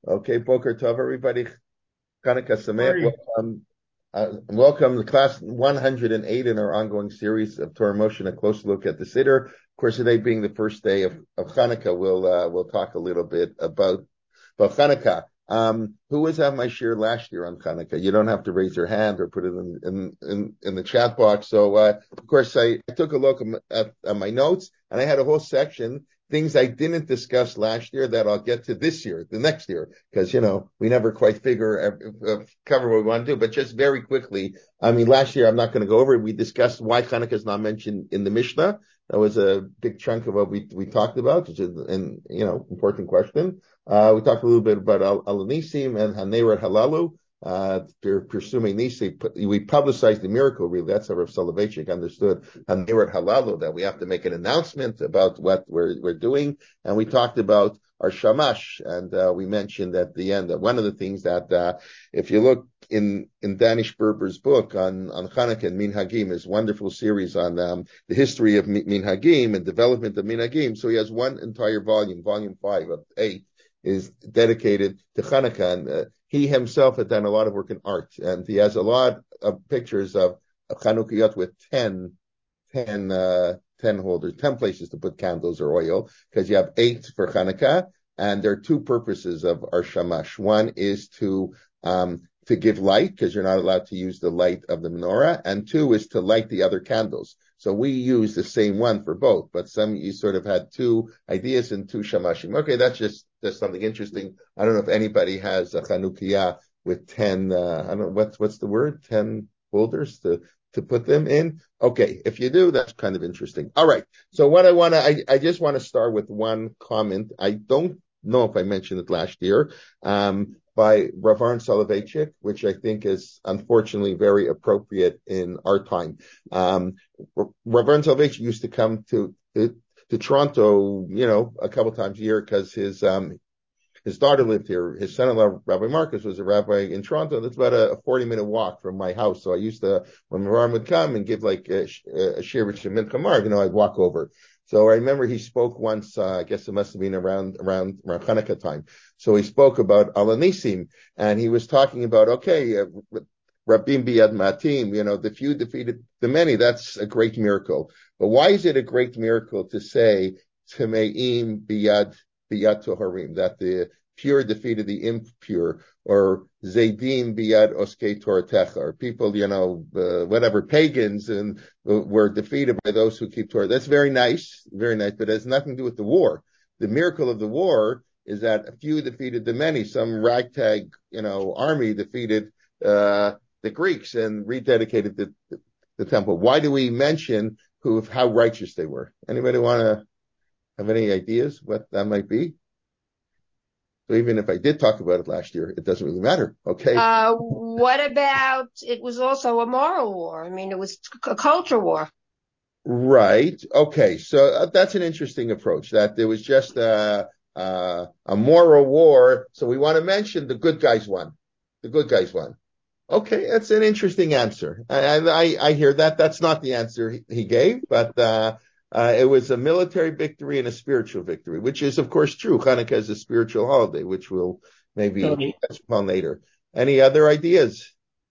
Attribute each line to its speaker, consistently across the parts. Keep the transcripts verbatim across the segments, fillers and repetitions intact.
Speaker 1: Okay, Boker Tov, everybody. Chanukah Sameach.
Speaker 2: Sorry.
Speaker 1: Welcome, uh, welcome to class one hundred eight in our ongoing series of Torah Motion, a close look at the Siddur. Of course, today being the first day of, of Chanukah, we'll uh, we'll talk a little bit about about Chanukah. Um, who was at my shir last year on Chanukah? You don't have to raise your hand or put it in in in, in the chat box. So, uh, of course, I, I took a look at, at my notes, and I had a whole section. Things I didn't discuss last year that I'll get to this year, the next year, because, you know, we never quite figure, uh, cover what we want to do. But just very quickly, I mean, last year, I'm not going to go over it. We discussed why Hanukkah is not mentioned in the Mishnah. That was a big chunk of what we, we talked about, which is an, you know, important question. Uh, we talked a little bit about Al- Al-Nisim and Haneirat Halalu. Uh, they're pursuing Nisi. We publicized the miracle, really. That's how Rav Soloveitchik understood Haneirat Halalu, that we have to make an announcement about what we're, we're doing. And we talked about our Shamash. And, uh, we mentioned at the end that one of the things that, uh, if you look in, in Danish Berber's book on, on Chanukah and Minhagim, his wonderful series on, um, the history of Minhagim and development of Minhagim. So he has one entire volume, volume five of eight, is dedicated to Chanukah. And, uh, he himself had done a lot of work in art, and he has a lot of pictures of, of Chanukiot with ten, ten, uh, ten holders, ten places to put candles or oil, because you have eight for Chanukah, and there are two purposes of our shamash. One is to, um, to give light, because you're not allowed to use the light of the menorah, and two is to light the other candles. So we use the same one for both, but some, you sort of had two ideas and two shamashim. Okay, that's just, that's something interesting. I don't know if anybody has a Chanukiah with ten, uh, I don't know, what's, what's the word? ten holders to, to put them in. Okay. If you do, that's kind of interesting. All right. So what I want to, I, I just want to start with one comment. I don't know if I mentioned it last year, um, by Rav Aaron Soloveitchik, which I think is unfortunately very appropriate in our time. Um, Rav Aaron Soloveitchik used to come to, to, to Toronto, you know, a couple times a year because his, um, his daughter lived here. His son-in-law, Rabbi Marcus, was a rabbi in Toronto. That's about a forty-minute walk from my house. So I used to, when Maran would come and give like a, a shir with Shemin Kamar, you know, I'd walk over. So I remember he spoke once, uh, I guess it must have been around, around, around Hanukkah time. So he spoke about Al-Nisim, and he was talking about, okay, uh, Rabbim Biyad Matim, you know, the few defeated the many. That's a great miracle. But why is it a great miracle to say, Tmeim Biyad Biyad Toharim, that the pure defeated the impure, or Zaydim Biyad Oskei Toratecha, or people, you know, uh, whatever, pagans, and uh, were defeated by those who keep Torah. That's very nice, very nice, but it has nothing to do with the war. The miracle of the war is that a few defeated the many. Some ragtag, you know, army defeated uh, the Greeks and rededicated the, the, the temple. Why do we mention who, how righteous they were? Anybody want to have any ideas what that might be? So even if I did talk about it last year, it doesn't really matter. Okay.
Speaker 2: Uh, what about it was also a moral war? I mean, it was a culture war.
Speaker 1: Right. Okay. So uh, that's an interesting approach, that there was just a, uh, a moral war. So we want to mention the good guys won. The good guys won. Okay. That's an interesting answer. And I, I, I hear that. That's not the answer he, he gave, but, uh, uh, it was a military victory and a spiritual victory, which is, of course, true. Hanukkah is a spiritual holiday, which we'll maybe
Speaker 2: Totally.
Speaker 1: touch upon later. Any other ideas?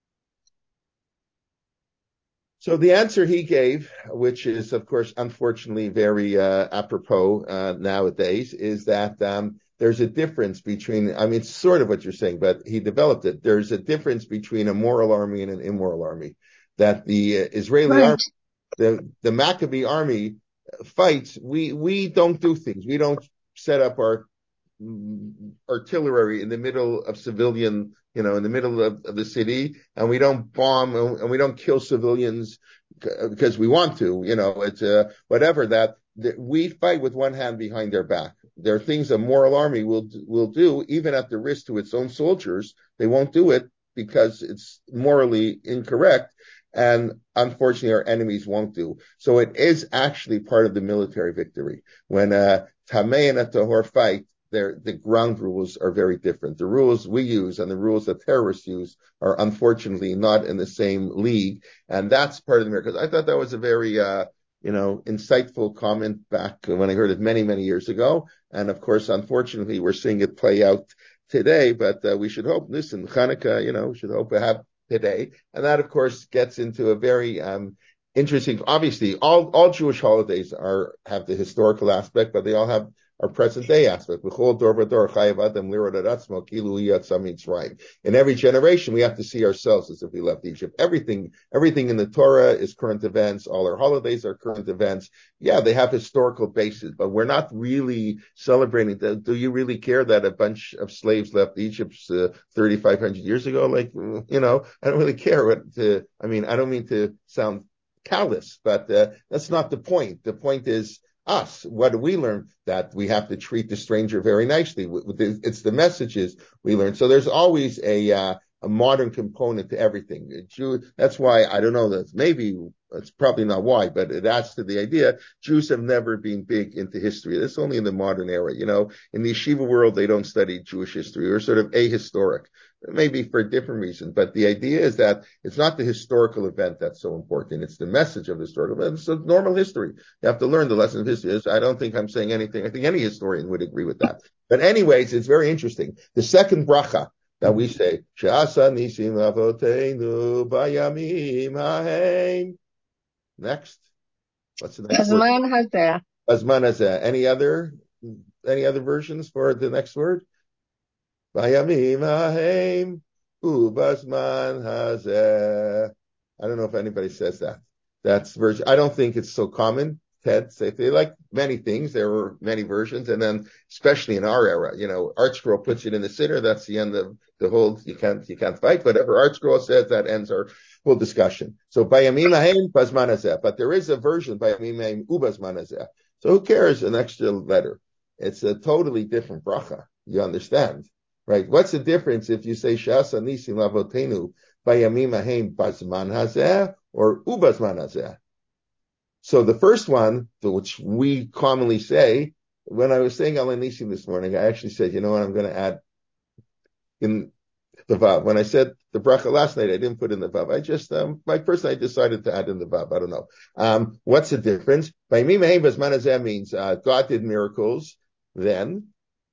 Speaker 1: So the answer he gave, which is, of course, unfortunately very uh, apropos uh, nowadays, is that um, there's a difference between, I mean, it's sort of what you're saying, but he developed it. There's a difference between a moral army and an immoral army. That the uh, Israeli
Speaker 2: Right.
Speaker 1: army, the, the Maccabee army fights, we, we don't do things. We don't set up our artillery in the middle of civilian, you know, in the middle of, of the city, and we don't bomb and we don't kill civilians because we want to, you know, it's uh, whatever that, that we fight with one hand behind their back. There are things a moral army will will do, even at the risk to its own soldiers. They won't do it because it's morally incorrect. And unfortunately, our enemies won't do. So it is actually part of the military victory. When uh, Tameh and a Tahor fight, the ground rules are very different. The rules we use and the rules that terrorists use are unfortunately not in the same league. And that's part of the miracle. I thought that was a very, uh, you know, insightful comment back when I heard it many, many years ago. And of course, unfortunately, we're seeing it play out today, but uh, we should hope, listen, Hanukkah, you know, we should hope we have today. And that, of course, gets into a very um, interesting, obviously, all, all Jewish holidays are have the historical aspect, but they all have our present day aspect. In every generation, we have to see ourselves as if we left Egypt. Everything, everything in the Torah is current events. All our holidays are current events. Yeah, they have historical bases, but we're not really celebrating. Do you really care that a bunch of slaves left Egypt uh, thirty-five hundred years ago? Like, you know, I don't really care what to, I mean, I don't mean to sound callous, but uh, that's not the point. The point is, us. What do we learn? That we have to treat the stranger very nicely. It's the messages we learn. So there's always a uh, a modern component to everything. Jew, that's why, I don't know, that's maybe, that's probably not why, but it adds to the idea, Jews have never been big into history. That's only in the modern era. You know, in the yeshiva world, they don't study Jewish history. We're sort of ahistoric, maybe for a different reason. But the idea is that it's not the historical event that's so important. It's the message of the historical event. It's a normal history. You have to learn the lesson of history. I don't think I'm saying anything. I think any historian would agree with that. But anyways, it's very interesting. The second bracha that we say, She'asa nisim lavoteinu bayamim hahem. Next. What's the next word?
Speaker 2: Azman hazeh.
Speaker 1: Azman hazeh. Any other, any other versions for the next word? Bayamim hahem ubazman hazeh. I don't know if anybody says that. That's version. I don't think it's so common. Ted, say they like many things. There were many versions, and then especially in our era, you know, ArtScroll puts it in the center. That's the end of the whole. You can't, you can't fight. Whatever ArtScroll says, that ends our whole discussion. So bayamim hahem bazman hazeh, but there is a version bayamim hahem ubazman hazeh. So who cares? An extra letter. It's a totally different bracha. You understand, right? What's the difference if you say She'asa nisim lavotenu bayamim hahem bazman hazeh or ubazman hazeh? So the first one, which we commonly say, when I was saying Al Nisim this morning, I actually said, you know what, I'm going to add in the Vav. When I said the bracha last night, I didn't put in the Vav. I just, um, my person, I decided to add in the Vav. I don't know. Um, what's the difference? By Bayamim hahem bazman hazeh means uh, God did miracles then,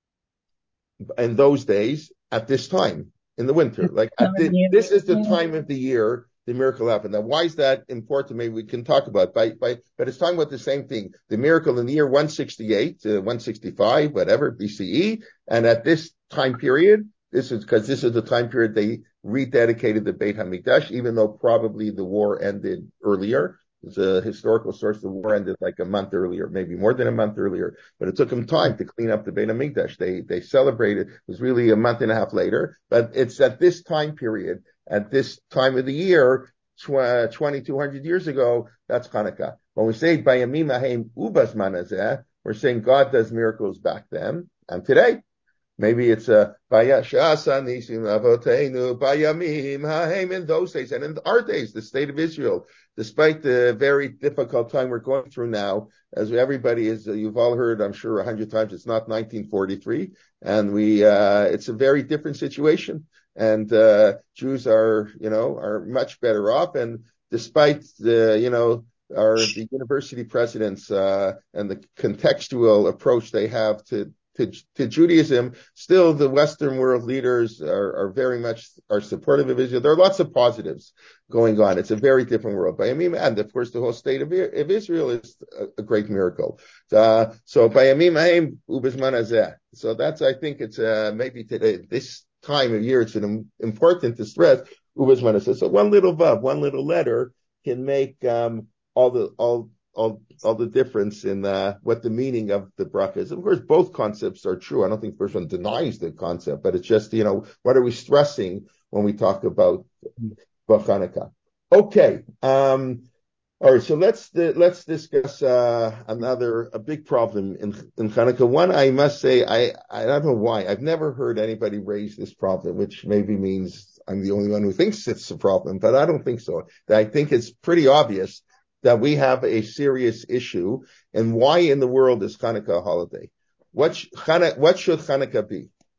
Speaker 1: in those days, at this time, in the winter. Like at the, this is the time of the year the miracle happened. Now, why is that important? Maybe we can talk about, by, by, but it's talking about the same thing. The miracle in the year one sixty-eight to one sixty-five, whatever, B C E. And at this time period, this is because this is the time period they rededicated the Beit HaMikdash, even though probably the war ended earlier. It's a historical source. The war ended like a month earlier, maybe more than a month earlier, but it took them time to clean up the Beit HaMikdash. They, they celebrated, it was really a month and a half later, but it's at this time period, at this time of the year, twenty-two hundred years ago, that's Hanukkah. When we say Bayamim hahem ubazman hazeh, we're saying God does miracles back then and today. Maybe it's a She'asa nisim lavotenu bayamim hahem in those days and in our days, the state of Israel, despite the very difficult time we're going through now, as everybody is, you've all heard, I'm sure a hundred times, it's not nineteen forty-three, and we, uh, it's a very different situation. And, uh, Jews are, you know, are much better off. And despite the, you know, our, the university presidents, uh, and the contextual approach they have to, to, to Judaism, still the Western world leaders are, are very much, are supportive of Israel. There are lots of positives going on. It's a very different world. But I mean, and of course, the whole state of, of Israel is a, a great miracle. Uh, so, Bayamim hahem ubazman hazeh. So that's, I think it's, uh, maybe today, this, time of year, it's an important to stress. Ubazman hazeh. So one little vav, one little letter can make um, all the all all all the difference in uh, what the meaning of the bracha is. Of course, both concepts are true. I don't think the first one denies the concept, but it's just, you know, what are we stressing when we talk about Hanukkah? Okay. Um, All right, so let's let's discuss uh, another a big problem in in Hanukkah. One, I must say, I I don't know why I've never heard anybody raise this problem, which maybe means I'm the only one who thinks it's a problem, but I don't think so. I think it's pretty obvious that we have a serious issue, and why in the world is Hanukkah a holiday? What sh- Hanu- what should Hanukkah be?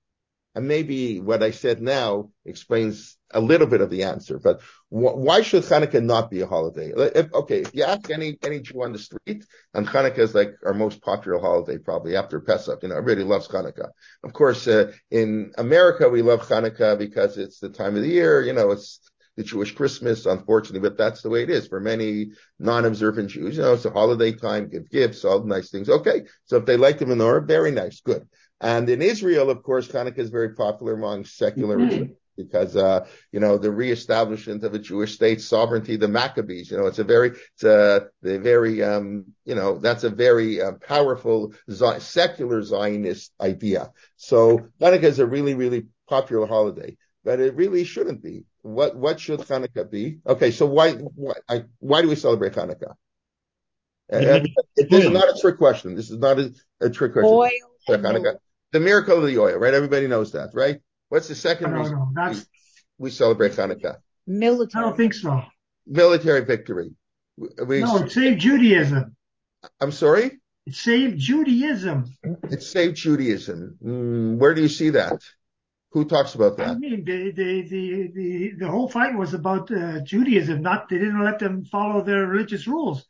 Speaker 1: And maybe what I said now explains a little bit of the answer. But wh- why should Hanukkah not be a holiday? If, okay, if you ask any any Jew on the street, and Hanukkah is like our most popular holiday, probably after Pesach. You know, everybody loves Hanukkah. Of course, uh, in America we love Hanukkah because it's the time of the year. You know, it's the Jewish Christmas, unfortunately, but that's the way it is for many non-observant Jews. You know, it's a holiday time, give gifts, all nice things. Okay, so if they like the menorah, very nice, good. And in Israel, of course, Hanukkah is very popular among secular mm-hmm. because, uh, you know, the reestablishment of a Jewish state sovereignty, the Maccabees, you know, it's a very, it's a, the very, um, you know, that's a very uh, powerful Z- secular Zionist idea. So Hanukkah is a really, really popular holiday, but it really shouldn't be. What, what should Hanukkah be? Okay. So why, why, I, why do we celebrate Hanukkah? Uh, this is not a trick question. This is not a, a trick question.
Speaker 2: Oil.
Speaker 1: Hanukkah. The miracle of the oil, right? Everybody knows that, right? What's the second
Speaker 3: no, no,
Speaker 1: reason
Speaker 3: no, that's,
Speaker 1: we, we celebrate Hanukkah?
Speaker 2: Military.
Speaker 3: I don't think so.
Speaker 1: Military victory. We,
Speaker 3: no, it saved Judaism.
Speaker 1: I'm sorry?
Speaker 3: It saved Judaism.
Speaker 1: It saved Judaism. Mm, where do you see that? Who talks about that?
Speaker 3: I mean, the the the the, the whole fight was about uh, Judaism. Not they didn't let them follow their religious rules.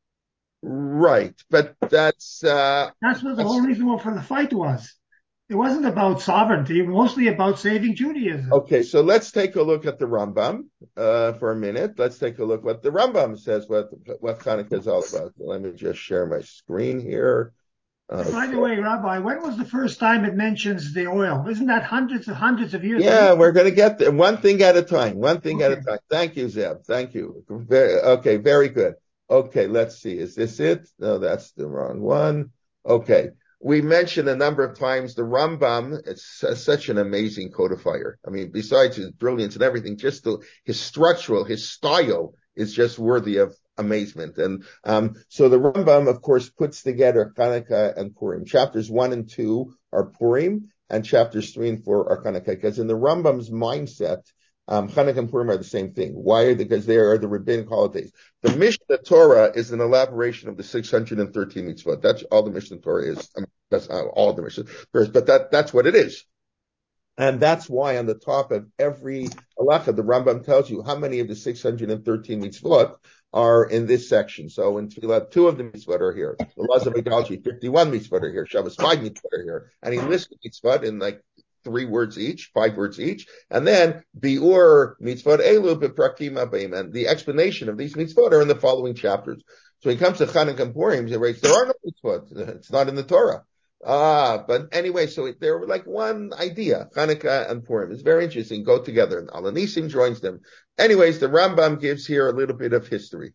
Speaker 1: Right, but that's uh,
Speaker 3: that's what the
Speaker 1: that's,
Speaker 3: whole reason for the fight was. It wasn't about sovereignty, mostly about saving Judaism.
Speaker 1: Okay, so let's take a look at the Rambam uh, for a minute. Let's take a look what the Rambam says, what what Hanukkah is all about. Let me just share my screen here.
Speaker 3: Okay. By the way, Rabbi, when was the first time it mentions the oil? Isn't that hundreds and hundreds of years
Speaker 1: Yeah,
Speaker 3: ago?
Speaker 1: we're going to get there. One thing at a time. One thing
Speaker 3: okay.
Speaker 1: at a time. Thank you, Zeb. Thank you. Very, okay, very good. Okay, let's see. Is this it? No, that's the wrong one. Okay. We mentioned a number of times the Rambam. It's uh, such an amazing codifier. I mean, besides his brilliance and everything, just the, his structural, his style is just worthy of amazement. And um, so the Rambam, of course, puts together Hanukkah and Purim. Chapters one and two are Purim, and chapters three and four are Hanukkah. Because in the Rambam's mindset, Um, Hanukkah and Purim are the same thing. Why? Because they are the rabbinic holidays. The Mishnah Torah is an elaboration of the six hundred thirteen mitzvot. That's all the Mishnah Torah is. I mean, that's not all the Mishnah Torah, but that, that's what it is. And that's why on the top of every halacha, the Rambam tells you how many of the six hundred thirteen mitzvot are in this section. So in Tfilah, two of the mitzvot are here. The laws of idolatry, fifty-one mitzvot are here. Shabbos, five mitzvot are here. And he lists the mitzvot in like three words each, five words each, and then biur mitzvot elu beprakim abayim, and the explanation of these mitzvot are in the following chapters. So when it comes to Chanukah and Purim, he writes, there are no mitzvot. It's not in the Torah. Ah, but anyway, so they're like one idea. Chanukah and Purim. It's very interesting. Go together. And Al-Anisim joins them. Anyways, the Rambam gives here a little bit of history.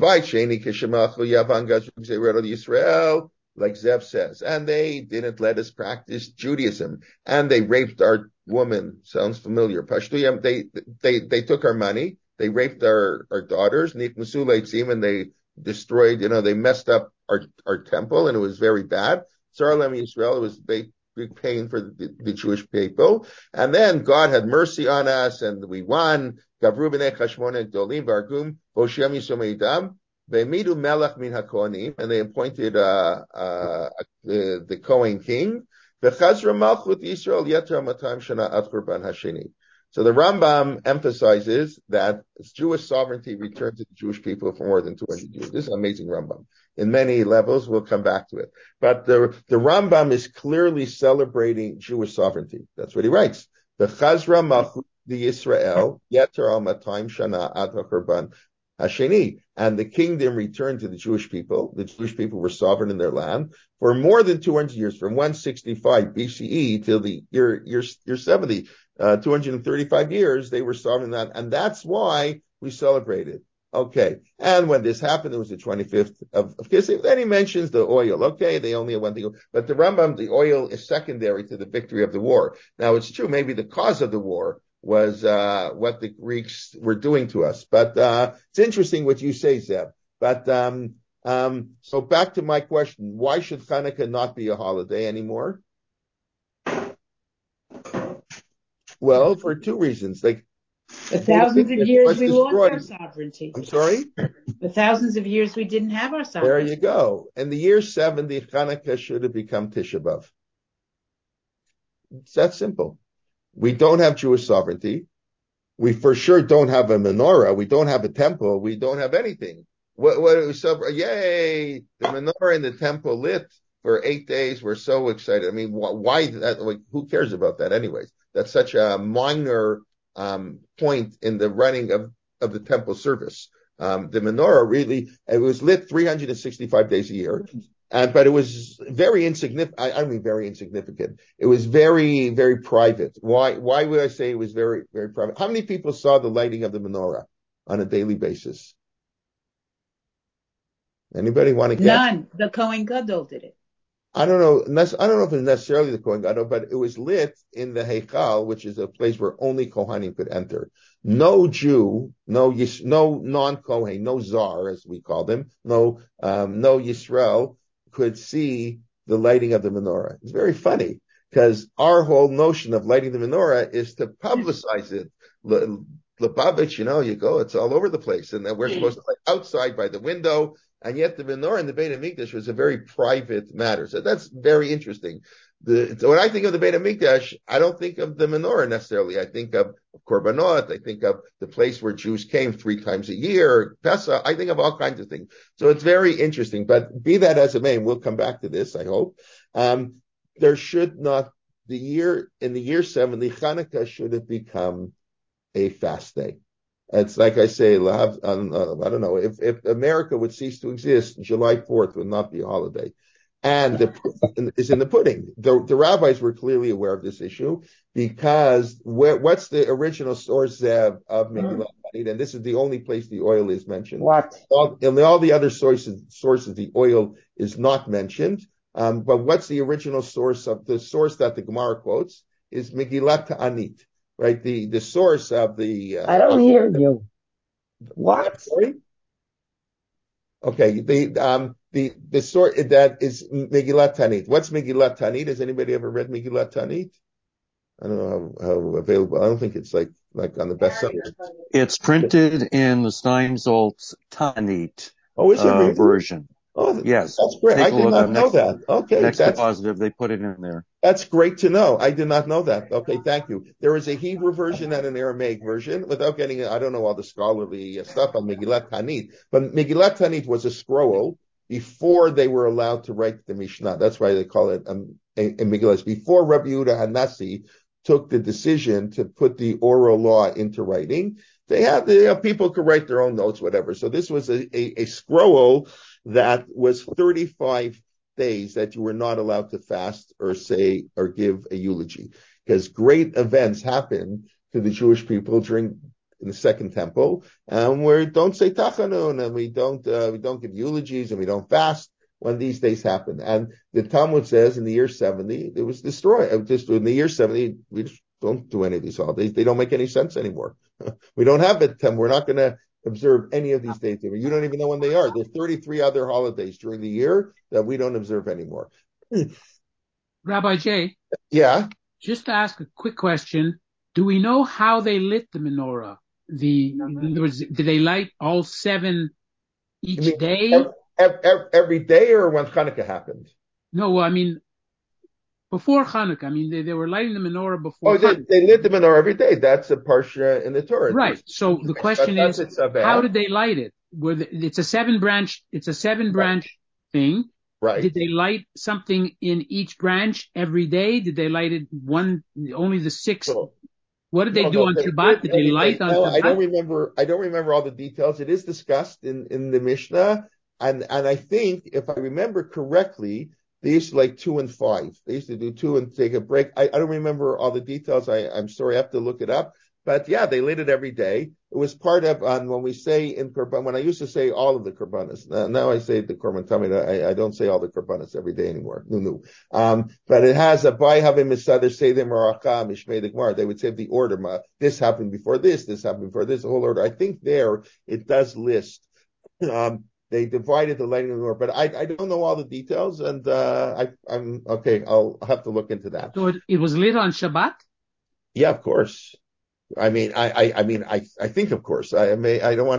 Speaker 1: Yisrael, like Zev says, and they didn't let us practice Judaism, and they raped our woman. Sounds familiar. Pashtuyam, they, they, they took our money, they raped our, our daughters, Nikmusu Leitzim, and they destroyed, you know, they messed up our, our temple, and it was very bad. Sarlem Yisrael, it was big, big pain for the, the Jewish people. And then God had mercy on us, and we won. Gavru b'nei Chashmon Gdolim Vargum, Voshem Yisrael Meidam. Ve'midu melech min hakohanim, and they appointed uh, uh, the, the Kohen king. V'chazra malchut Yisrael yeter matam shana ad churban hasheni. So the Rambam emphasizes that Jewish sovereignty returned to the Jewish people for more than two hundred years. This is an amazing Rambam. In many levels, we'll come back to it. But the, the Rambam is clearly celebrating Jewish sovereignty. That's what he writes. V'chazra malchut Yisrael yeter matam shana ad churban Hasheni, and the kingdom returned to the Jewish people. The Jewish people were sovereign in their land for more than two hundred years, from one sixty-five B C E till the year, year, year seventy, uh, two hundred thirty-five years, they were sovereign in that, and that's why we celebrated. Okay, and when this happened, it was the twenty-fifth of, of Kislev. Then he mentions the oil. Okay, they only have one thing, but the Rambam, the oil is secondary to the victory of the war. Now, it's true, maybe the cause of the war was uh what the Greeks were doing to us. But uh it's interesting what you say, Zeb. But um um so back to my question, why should Hanukkah not be a holiday anymore? Well, for two reasons. Like
Speaker 4: for thousands of years we lost our sovereignty.
Speaker 1: I'm sorry?
Speaker 4: For thousands of years we didn't have our sovereignty.
Speaker 1: There you go. In the year seventy, Hanukkah should have become Tisha B'Av. It's that simple. We don't have Jewish sovereignty. We for sure don't have a menorah. We don't have a temple. We don't have anything. What, what, so, yay, the menorah in the temple lit for eight days. We're so excited. I mean, wh- why that, like, who cares about that anyways? That's such a minor, um, point in the running of, of the temple service. Um, the menorah really, it was lit three hundred sixty-five days a year. And, but it was very insignificant. I, I mean, very insignificant. It was very, very private. Why, why would I say it was very, very private? How many people saw the lighting of the menorah on a daily basis? Anybody want to guess?
Speaker 4: None. The Kohen Gadol did it.
Speaker 1: I don't know. I don't know if it's necessarily the Kohen Gadol, but it was lit in the Heichal, which is a place where only Kohanim could enter. No Jew, no no non-Kohen, no Zar, as we call them, no um, no Yisrael could see the lighting of the menorah. It's very funny because our whole notion of lighting the menorah is to publicize it. Lubavitch, you know, you go, it's all over the place, and then we're supposed to light outside by the window. And yet the menorah in the Beit HaMikdash was a very private matter. So that's very interesting. The, so when I think of the Beit HaMikdash, I don't think of the menorah necessarily. I think of, of Korbanot. I think of the place where Jews came three times a year, Pesach. I think of all kinds of things. So it's very interesting. But be that as it may, and we'll come back to this, I hope. Um, there should not, the year, in the year seventy, Hanukkah should have become a fast day. It's like I say, I don't know, if, if America would cease to exist, July fourth would not be a holiday. And the is in the pudding. The, the rabbis were clearly aware of this issue because where, what's the original source of, of Megillat Tanit? And this is the only place the oil is mentioned.
Speaker 4: What?
Speaker 1: All, in all the other sources, sources, the oil is not mentioned. Um, but what's the original source of the source that the Gemara quotes is Megillat Tanit. Right, the, the source of the... Uh,
Speaker 5: I don't hear you. What?
Speaker 1: Sorry? Okay, the, um, the, the source that is Megillat Tanit. What's Megillat Tanit? Has anybody ever read Megillat Tanit? I don't know how, how available. I don't think it's like, like on the bestseller.
Speaker 6: It's printed in the Steinsaltz Tanit
Speaker 1: oh, is it
Speaker 6: uh,
Speaker 1: really?
Speaker 6: version.
Speaker 1: Oh,
Speaker 6: yes.
Speaker 1: That's great.
Speaker 6: Take
Speaker 1: I
Speaker 6: a
Speaker 1: did
Speaker 6: look.
Speaker 1: not
Speaker 6: I'm
Speaker 1: know
Speaker 6: next,
Speaker 1: that. Okay.
Speaker 6: Next
Speaker 1: that's,
Speaker 6: to positive, they put it in there.
Speaker 1: That's great to know. I did not know that. Okay, thank you. There is a Hebrew version and an Aramaic version. Without getting, I don't know all the scholarly stuff on Megillat Tanit, but Megillat Tanit was a scroll before they were allowed to write the Mishnah. That's why they call it um, a, a Megillah. Before Rabbi Yehuda HaNasi took the decision to put the oral law into writing, they had the you know, people could write their own notes, whatever. So this was a, a, a scroll that was thirty-five days that you were not allowed to fast or say or give a eulogy, because great events happen to the Jewish people during in the Second Temple, and we don't say tachanun, and we don't uh, we don't give eulogies, and we don't fast when these days happen. And the Talmud says in the year seventy it was destroyed. Just in the year seventy, we just don't do any of these holidays. They don't make any sense anymore. We don't have it. We're not going to observe any of these days. You don't even know when they are. There's thirty-three other holidays during the year that we don't observe anymore.
Speaker 7: Rabbi Jay?
Speaker 1: Yeah?
Speaker 7: Just to ask a quick question, do we know how they lit the menorah? The, in other words, did they light all seven each
Speaker 1: mean,
Speaker 7: day?
Speaker 1: Every, every, every day or when Hanukkah happened?
Speaker 7: No, I mean, before Hanukkah. I mean, they, they were lighting the menorah before
Speaker 1: Oh, they,
Speaker 7: Hanukkah.
Speaker 1: they lit the menorah every day. That's a parsha in the Torah.
Speaker 7: Right. So the question is, how did they light it? Were the, it's a seven branch, it's a seven branch right. thing.
Speaker 1: Right.
Speaker 7: Did they light something in each branch every day? Did they light it one, only the six?
Speaker 1: So,
Speaker 7: what did they
Speaker 1: no,
Speaker 7: do
Speaker 1: no,
Speaker 7: on
Speaker 1: they
Speaker 7: Shabbat? Did they light
Speaker 1: day.
Speaker 7: on
Speaker 1: no,
Speaker 7: Shabbat?
Speaker 1: I don't remember, I don't remember all the details. It is discussed in, in the Mishnah. And, and I think, if I remember correctly, they used to like two and five. They used to do two and take a break. I, I don't remember all the details. I, I'm sorry, I have to look it up. But yeah, they lit it every day. It was part of, um, when we say in Korban, when I used to say all of the Korbanos, now, now I say the Korban Tamid, I, I don't say all the Korbanos every day anymore. No, no. Um, but it has a Bai Havim Misader say them Marachah, Mishmei the Gemara. They would say the order, this happened before this, this happened before this, the whole order. I think there it does list, um, they divided the lighting of the menorah, but I, I don't know all the details, and uh, I, I'm okay. I'll have to look into that.
Speaker 7: So it, it was lit on Shabbat?
Speaker 1: Yeah, of course. I mean, I, I, I mean, I, I think, of course. I may, I don't want to.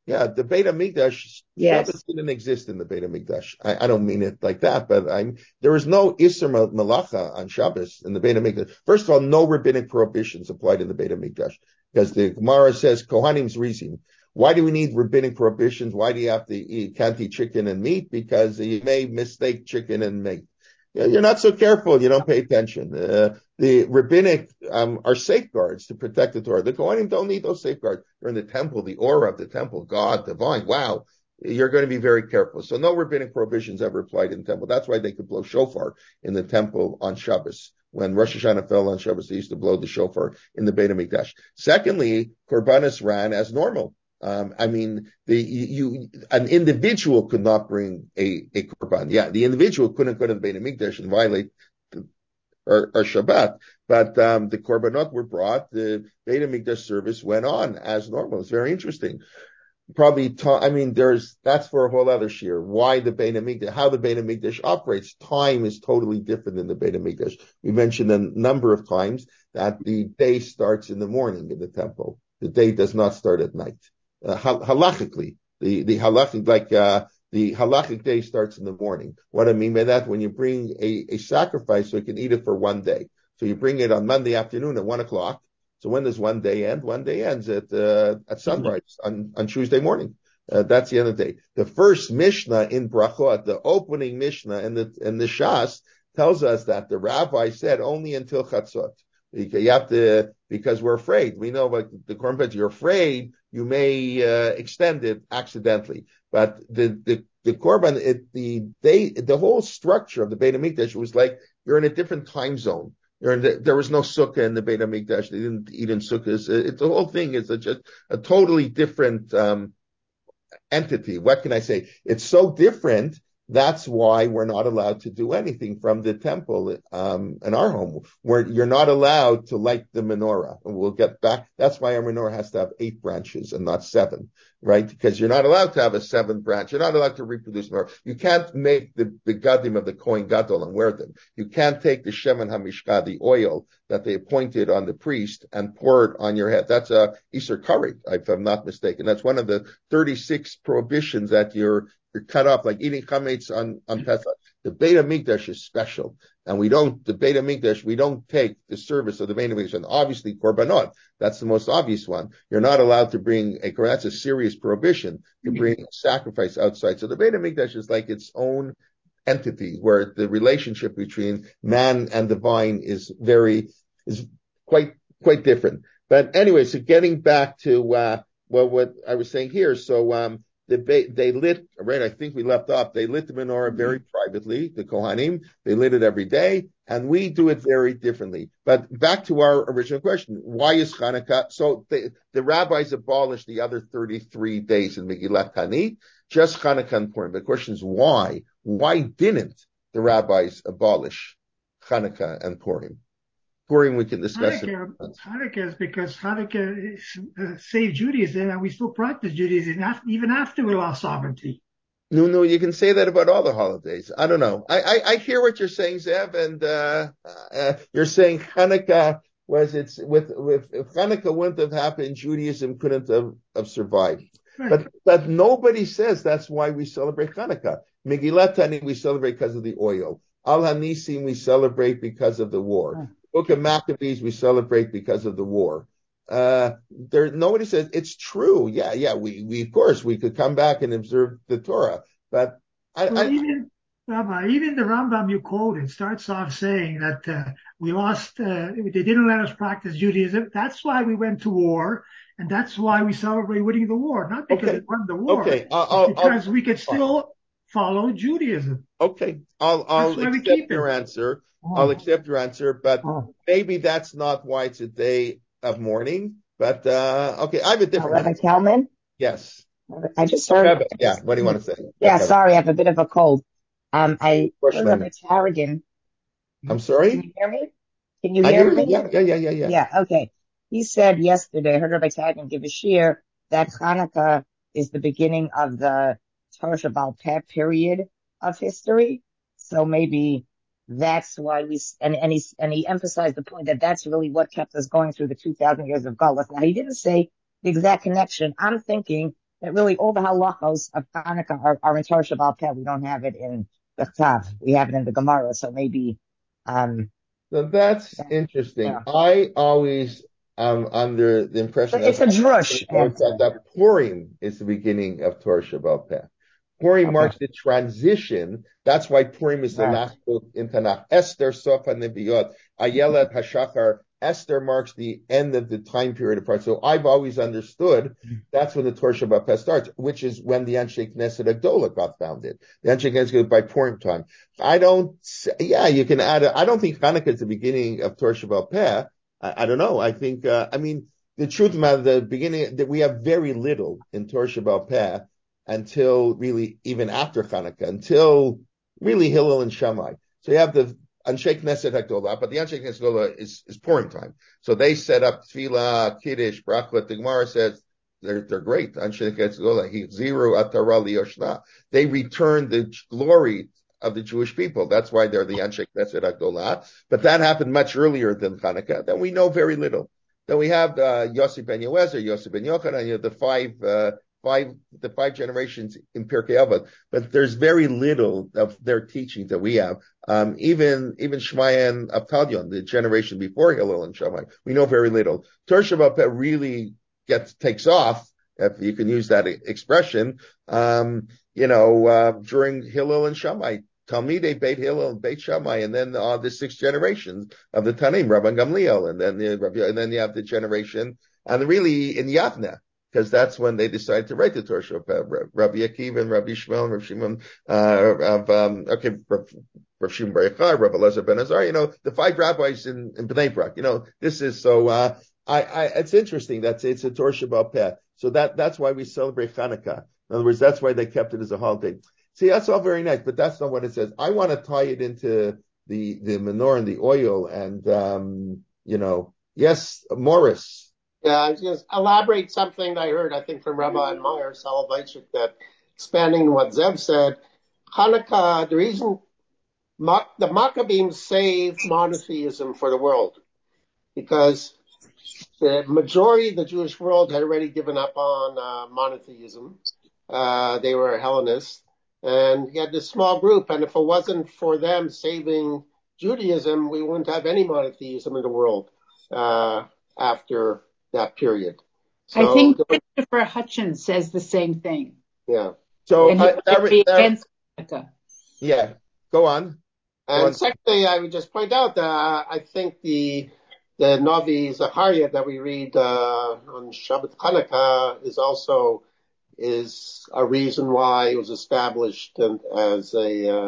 Speaker 1: Yeah, the Beit HaMikdash,
Speaker 4: Yes.
Speaker 1: Shabbos didn't exist in the Beit HaMikdash. I, I don't mean it like that, but I'm, there was no Isser Malacha on Shabbos in the Beit HaMikdash. First of all, no rabbinic prohibitions applied in the Beit HaMikdash, because the Gemara says, Kohanim's reason. Why do we need rabbinic prohibitions? Why do you have to eat, can't eat chicken and meat? Because you may mistake chicken and meat. You're not so careful. You don't pay attention. Uh, the rabbinic um, are safeguards to protect the Torah. The Kohanim don't need those safeguards. They're in the temple, the aura of the temple, God, divine. Wow. You're going to be very careful. So no rabbinic prohibitions ever applied in the temple. That's why they could blow shofar in the temple on Shabbos. When Rosh Hashanah fell on Shabbos, they used to blow the shofar in the Beit HaMikdash. Secondly, Korbanos ran as normal. Um, I mean, the, you, an individual could not bring a, a korban. Yeah, the individual couldn't go to the Beit HaMikdash and violate the, or, or Shabbat, but, um, the korbanot were brought. The Beit HaMikdash service went on as normal. It's very interesting. Probably, ta- I mean, there's, that's for a whole other shir. Why the Beit HaMikdash, how the Beit HaMikdash operates. Time is totally different than the Beit HaMikdash. We mentioned a number of times that the day starts in the morning in the temple. The day does not start at night. Uh, halachically, the, the halachic, like, uh, the halachic day starts in the morning. What I mean by that, when you bring a, a sacrifice, so you can eat it for one day. So you bring it on Monday afternoon at one o'clock. So when does one day end? One day ends at, uh, at sunrise on, on Tuesday morning. Uh, that's the end of the day. The first Mishnah in Brachot, the opening Mishnah in the, in the Shas tells us that the rabbi said only until Chatzot. You have to, because we're afraid. We know, like the Korban Pesach, you're afraid you may uh, extend it accidentally. But the the the Korban, it, the they the whole structure of the Beit HaMikdash was like you're in a different time zone. You're in the, there was no sukkah in the Beit HaMikdash. They didn't eat in sukkahs. It, it, the whole thing is a, just a totally different um, entity. What can I say? It's so different. That's why we're not allowed to do anything from the temple um, in our home. Where you're not allowed to light the menorah. And we'll get back. That's why our menorah has to have eight branches and not seven, right? Because you're not allowed to have a seventh branch. You're not allowed to reproduce menorah. You can't make the, the gadim of the Kohen Gadol and wear them. You can't take the Shemen HaMishkah, the oil that they appointed on the priest, and pour it on your head. That's a Isser Karet, if I'm not mistaken. That's one of the thirty-six prohibitions that you're You're cut off, like eating chametz on, on Pesach. The Beit HaMikdash is special. And we don't, the Beit HaMikdash, we don't take the service of the Beit HaMikdash. And obviously, korbanot, that's the most obvious one. You're not allowed to bring a, that's a serious prohibition to bring a sacrifice outside. So the Beit HaMikdash is like its own entity where the relationship between man and divine is very, is quite, quite different. But anyway, so getting back to, uh, well, what I was saying here. So, um, The, they lit, right, I think we left off, they lit the menorah very privately, the Kohanim, they lit it every day, and we do it very differently. But back to our original question, why is Hanukkah? So they, the rabbis abolished the other thirty-three days in Megillat Tanit, just Hanukkah and Purim. The question is why? Why didn't the rabbis abolish Hanukkah and Purim? Purim we can discuss.
Speaker 3: Hanukkah, Hanukkah is because Hanukkah is, uh, saved Judaism, and we still practice Judaism after, even after we lost sovereignty.
Speaker 1: No, no, you can say that about all the holidays. I don't know. I, I, I hear what you're saying, Zev, and uh, uh, you're saying Hanukkah was it's with with if Hanukkah wouldn't have happened, Judaism couldn't have, have survived. Right. But but nobody says that's why we celebrate Hanukkah. Megillat Tanit we celebrate because of the oil. Al Hanisim we celebrate because of the war. Oh. Book of Maccabees we celebrate because of the war. Uh, there, nobody says it's true. Yeah, yeah, we, we, of course, we could come back and observe the Torah, but I,
Speaker 3: well,
Speaker 1: I
Speaker 3: even, Rabbi, even the Rambam you quoted starts off saying that, uh, we lost, uh, they didn't let us practice Judaism. That's why we went to war. And that's why we celebrate winning the war, not because
Speaker 1: okay.
Speaker 3: we won the war,
Speaker 1: okay. I'll,
Speaker 3: because
Speaker 1: I'll,
Speaker 3: we could still follow Judaism.
Speaker 1: Okay, I'll, I'll accept your it. answer. Oh. I'll accept your answer, but oh. maybe that's not why it's a day of mourning. But uh okay, I have a different.
Speaker 8: Uh, Rabbi Kalman?
Speaker 1: Yes.
Speaker 8: I just heard.
Speaker 1: Rabbi, yeah. What do you want to say?
Speaker 8: Yeah, Rabbi. Sorry, I have a bit of a cold. Um, I heard Rabbi Tarragon.
Speaker 1: I'm sorry.
Speaker 8: Can you hear me? Can you hear,
Speaker 1: hear
Speaker 8: me?
Speaker 1: Yeah, yeah, yeah, yeah, yeah.
Speaker 8: Yeah. Okay. He said yesterday. I heard Rabbi Tarragon give a shir that Hanukkah is the beginning of the Torah Sheba'al Peh period of history. So maybe that's why we, and, and he, and he emphasized the point that that's really what kept us going through the two thousand years of Galus. Now, he didn't say the exact connection. I'm thinking that really all the halachos of Hanukkah are, are in Torah Shabbal Peh. We don't have it in the Chav. We have it in the Gemara. So maybe, um,
Speaker 1: So that's
Speaker 8: that,
Speaker 1: interesting.
Speaker 8: yeah.
Speaker 1: I always am under the impression
Speaker 8: But it's a drush
Speaker 1: that, that Purim is the beginning of Torah Shabbal Peh. Purim
Speaker 8: Okay.
Speaker 1: marks the transition. That's why Purim is the
Speaker 8: Right.
Speaker 1: last book in Tanakh. Esther, Sofa, Neviot, Ayela, Hashachar. Esther marks the end of the time period of part. So I've always understood that's when the Torah Shabbal Peh starts, which is when the Anshe Knesset Agdola got founded. The Anshe Knesset by Purim time. I don't, yeah, you can add a, I don't think Hanukkah is the beginning of Torah Shabbal Peh. I, I don't know. I think, uh, I mean, the truth about the beginning, that we have very little in Torah Shabbal Peh until really even after Hanukkah, until really Hillel and Shammai. So you have the Anshe Knesset Hakdolah, but the Anshe Knesset Hakdolah is, is Purim time. So they set up Tefillah, Kiddush, Brachot. The Gemara says they're, they're great. Anshe Knesset Hakdolah, Hizziru Atara Liyoshna. They return the glory of the Jewish people. That's why they're the Anshe Knesset Hakdolah. But that happened much earlier than Hanukkah. Then we know very little. Then we have uh, Yossi ben Yoezer, Yossi ben Yochanan, you know, the five, uh, five, the five generations in Pirkei Avot, but there's very little of their teachings that we have. Um, even, even Shmaya and Avtalion, the generation before Hillel and Shammai, we know very little. Torah Shabbal Peh really gets, takes off, if you can use that expression, um, you know, uh, during Hillel and Shammai. Talmidei Beit Hillel and Beit Shammai, and then uh, the six generations of the Tanim, Rabban Gamliel, and then the, and then you have the generation, and really in Yavne, because that's when they decided to write the Torah Shabbal, Rabbi Akiva and Rabbi Shmuel and Rabbi Shimon, uh, of, um, okay, Rabbi Shimon Bar Yochai, Rabbi Elazar ben Azar, you know, the five rabbis in, in Bnei Brak, you know, this is so, uh, I, I, it's interesting. That's, it's a Torah Shabbal Peh. So that, that's why we celebrate Hanukkah. In other words, that's why they kept it as a holiday. See, that's all very nice, but that's not what it says. I want to tie it into the, the menorah and the oil and, um, you know, yes, Morris.
Speaker 9: Yeah, I was going to elaborate something I heard, I think, from Rabbi Meyer Soloveitchik, that expanding what Zev said, Hanukkah, the reason the Maccabees saved monotheism for the world, because the majority of the Jewish world had already given up on uh, monotheism. Uh, they were Hellenists. And he had this small group, and if it wasn't for them saving Judaism, we wouldn't have any monotheism in the world uh, after that period. So,
Speaker 4: I think Christopher Hitchens says the same thing.
Speaker 9: Yeah.
Speaker 1: So,
Speaker 4: and he
Speaker 1: uh, that,
Speaker 4: would be
Speaker 1: that,
Speaker 4: against Hanukkah.
Speaker 1: Yeah, go on.
Speaker 9: And
Speaker 1: go on.
Speaker 9: secondly, I would just point out that uh, I think the the Navi Zachariah that we read uh, on Shabbat Hanukkah is also is a reason why it was established and, as a uh,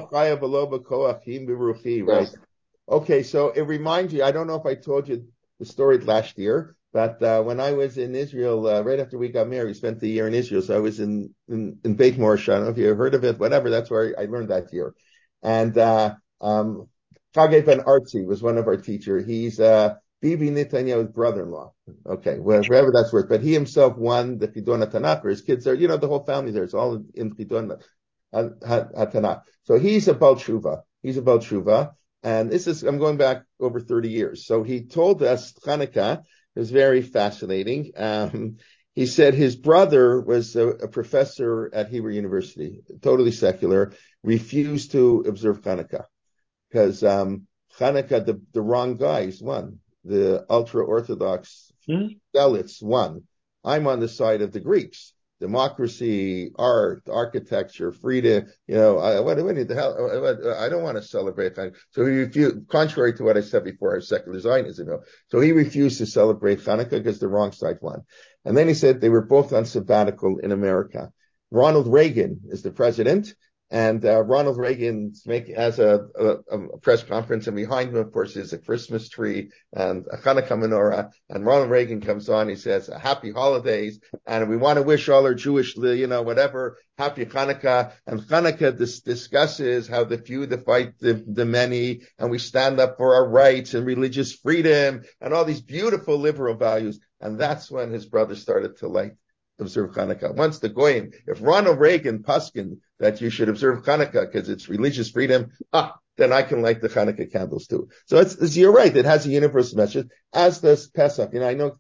Speaker 1: Chag. Right. Okay, so it reminds you, I don't know if I told you the story last year, but uh, when I was in Israel, uh, right after we got married, we spent the year in Israel. So I was in, in, in Beit Morish. I don't know if you heard of it, whatever. That's where I learned that year. And, uh, um, Chagay Ben Artzi was one of our teachers. He's, uh, Bibi Netanyahu's brother-in-law. Okay, wherever that's worth. But he himself won the Chidon HaTanakh, or his kids are, you know, the whole family there. It's all in Chidon HaTanakh. So he's a Baal Tshuva. He's a Baal Tshuva. And this is, I'm going back over thirty years. So he told us Hanukkah. It was very fascinating. Um, he said his brother was a, a professor at Hebrew University, totally secular, refused to observe Hanukkah because, um, Hanukkah, the, the wrong guys won. The ultra-Orthodox zealots won. I'm on the side of the Greeks. Democracy, art, architecture, freedom, you know, I, what, what the hell, I, I don't want to celebrate Hanukkah. So he refused, contrary to what I said before, our secular Zionism, you know. So he refused to celebrate Hanukkah because the wrong side won. And then he said they were both on sabbatical in America. Ronald Reagan is the president. And uh, Ronald Reagan has a, a, a press conference, and behind him, of course, is a Christmas tree and a Hanukkah menorah. And Ronald Reagan comes on, he says, "Happy holidays, and we want to wish all our Jewish, you know, whatever, happy Hanukkah." And Hanukkah dis- discusses how the few that fight the, the many, and we stand up for our rights and religious freedom and all these beautiful liberal values. And that's when his brother started to like observe Hanukkah. Once the Goyim, if Ronald Reagan puskin that you should observe Hanukkah because it's religious freedom, ah, then I can light the Hanukkah candles too. So it's, it's, you're right. It has a universal message, as does Pesach. You know, I know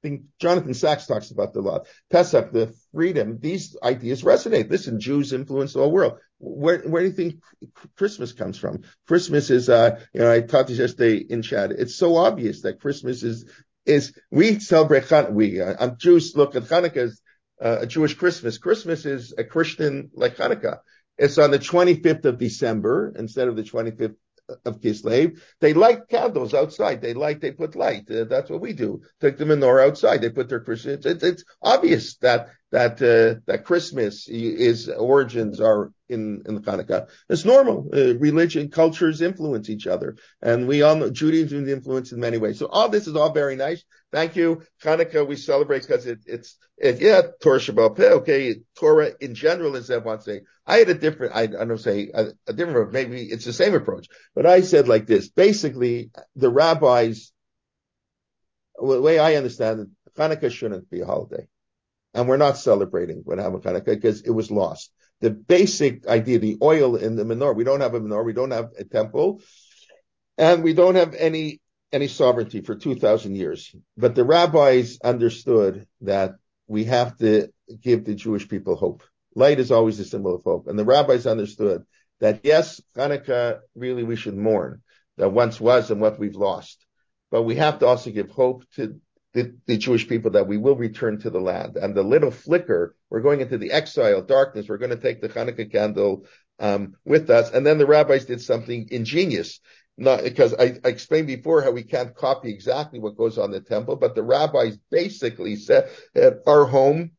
Speaker 1: think Jonathan Sachs talks about the lot. Pesach, the freedom, these ideas resonate. Listen, Jews influence the whole world. Where, where do you think Christmas comes from? Christmas is, uh, you know, I taught this yesterday in chat. It's so obvious that Christmas is, is, we celebrate Hanukkah. We, uh, I'm Jews, look at Hanukkah as uh, a Jewish Christmas. Christmas is a Christian like Hanukkah. It's on the twenty-fifth of December instead of the twenty-fifth of Kislev. They light candles outside. They light, they put light. Uh, that's what we do. Take the menorah outside. They put their Christmas. It's, it's obvious that, that, uh, that Christmas is, origins are in, in Hanukkah. It's normal. Uh, religion, cultures influence each other. And we all know Judaism is influenced in many ways. So all this is all very nice. Thank you. Hanukkah we celebrate because it, it's, it, yeah, Torah Shabbat Peh, okay, Torah in general, as I want to say. I had a different, I, I don't say, a, a different, maybe it's the same approach, but I said like this. Basically, the rabbis, the way I understand it, Hanukkah shouldn't be a holiday. And we're not celebrating when having Hanukkah because it was lost. The basic idea, the oil in the menorah, we don't have a menorah, we don't have a temple, and we don't have any, any sovereignty for two thousand years. But the rabbis understood that we have to give the Jewish people hope. Light is always a symbol of hope. And the rabbis understood that, yes, Hanukkah, really we should mourn that once was and what we've lost. But we have to also give hope to the, the Jewish people that we will return to the land. And the little flicker, we're going into the exile, darkness, we're going to take the Hanukkah candle um, with us. And then the rabbis did something ingenious. Not because I, I explained before how we can't copy exactly what goes on in the temple, but the rabbis basically said that our home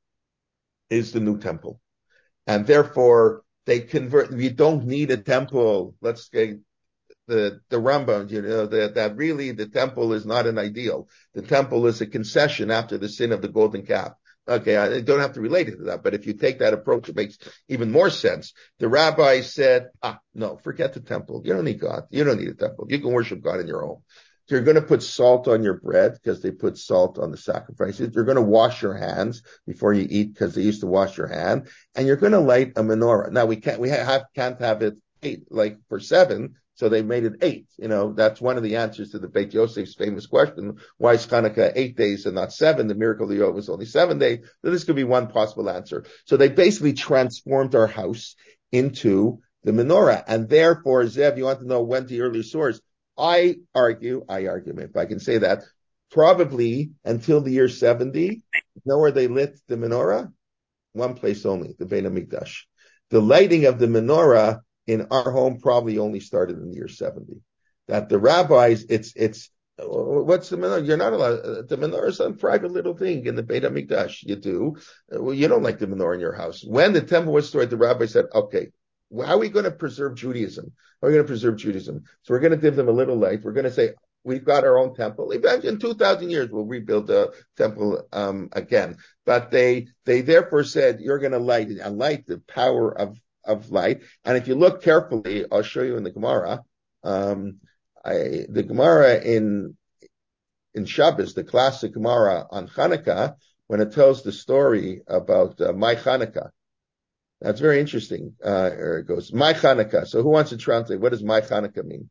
Speaker 1: is the new temple. And therefore, they convert, we don't need a temple. Let's say the, the Rambam, you know, that, that really the temple is not an ideal. The temple is a concession after the sin of the golden calf. Okay, I don't have to relate it to that, but if you take that approach, it makes even more sense. The rabbis said, ah, no, forget the temple. You don't need God. You don't need a temple. You can worship God in your home. So you're going to put salt on your bread because they put salt on the sacrifices. You're going to wash your hands before you eat because they used to wash your hand. And you're going to light a menorah. Now we can't, we have, can't have it eight, like for seven. So they made it eight. You know, that's one of the answers to the Beit Yosef's famous question. Why is Hanukkah eight days and not seven? The miracle of the Yov was only seven days. So this could be one possible answer. So they basically transformed our house into the menorah. And therefore, Zev, you want to know when the early source? I argue, I argue, if I can say that, probably until the year seventy, you know where they lit the menorah? One place only, the Beit HaMikdash. The lighting of the menorah in our home probably only started in the year seventy. That the rabbis, it's, it's, what's the menorah? You're not allowed, the menorah is a private little thing in the Beit HaMikdash. You do. Well, you don't like the menorah in your house. When the temple was destroyed, the rabbi said, okay, how are we going to preserve Judaism? How are we going to preserve Judaism? So we're going to give them a little light. We're going to say, we've got our own temple. In two thousand years, we'll rebuild the temple um, again. But they they therefore said, you're going to light it, and light the power of, of light. And if you look carefully, I'll show you in the Gemara, um, I, the Gemara in, in Shabbos, the classic Gemara on Hanukkah, when it tells the story about uh, my Hanukkah. That's very interesting. Uh, here it goes. My Hanukkah. So who wants to translate? What does my Hanukkah mean?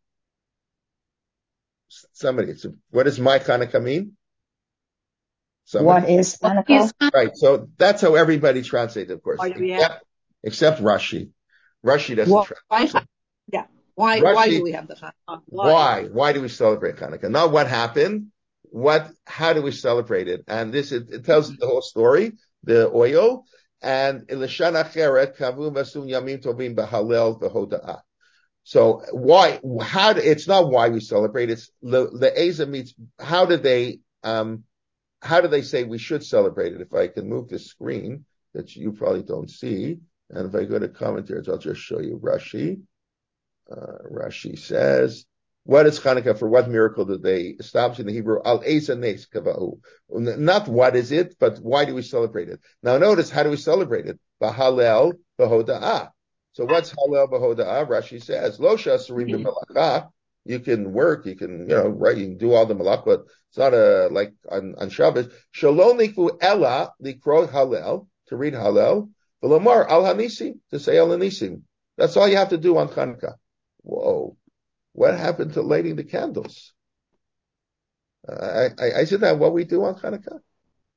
Speaker 1: Somebody. It's a, what does my Hanukkah mean? Somebody?
Speaker 8: What is Hanukkah?
Speaker 1: Right. So that's how everybody translates, of course. Except, except Rashi. Rashi doesn't
Speaker 4: why,
Speaker 1: translate.
Speaker 4: Yeah. Why,
Speaker 1: Rashi,
Speaker 4: why do we have the Hanukkah?
Speaker 1: Why? why? Why do we celebrate Hanukkah? Not what happened. What, how do we celebrate it? And this, it, it tells the whole story, the oil. And Elishana Cheret Kavu Vasum Yamim Tovim B'Halel V'Hoda'ah. So why? How? It's not why we celebrate. It's the the Eza meets. How did they? Um, how do they say we should celebrate it? If I can move the screen that you probably don't see, and if I go to commentaries, I'll just show you Rashi. Uh, Rashi says, what is Hanukkah? For what miracle did they establish in the Hebrew? Al Eza Nes Kavahu. Not what is it, but why do we celebrate it? Now notice, how do we celebrate it? B'Halel B'Hoda'ah. So what's Halel B'Hoda'ah? Rashi says, Lo Sha'asurim B'Malacha. You can work, you can, you know, right, you can do all the malach, but it's not a, like on, on Shabbos. Shalom Niku Ella, Likro Halel, to read Halel. V'Lomar Al Hanisim, to say Al Hanisim. That's all you have to do on Hanukkah. Whoa. What happened to lighting the candles? Uh, I, I, isn't that what we do on Hanukkah?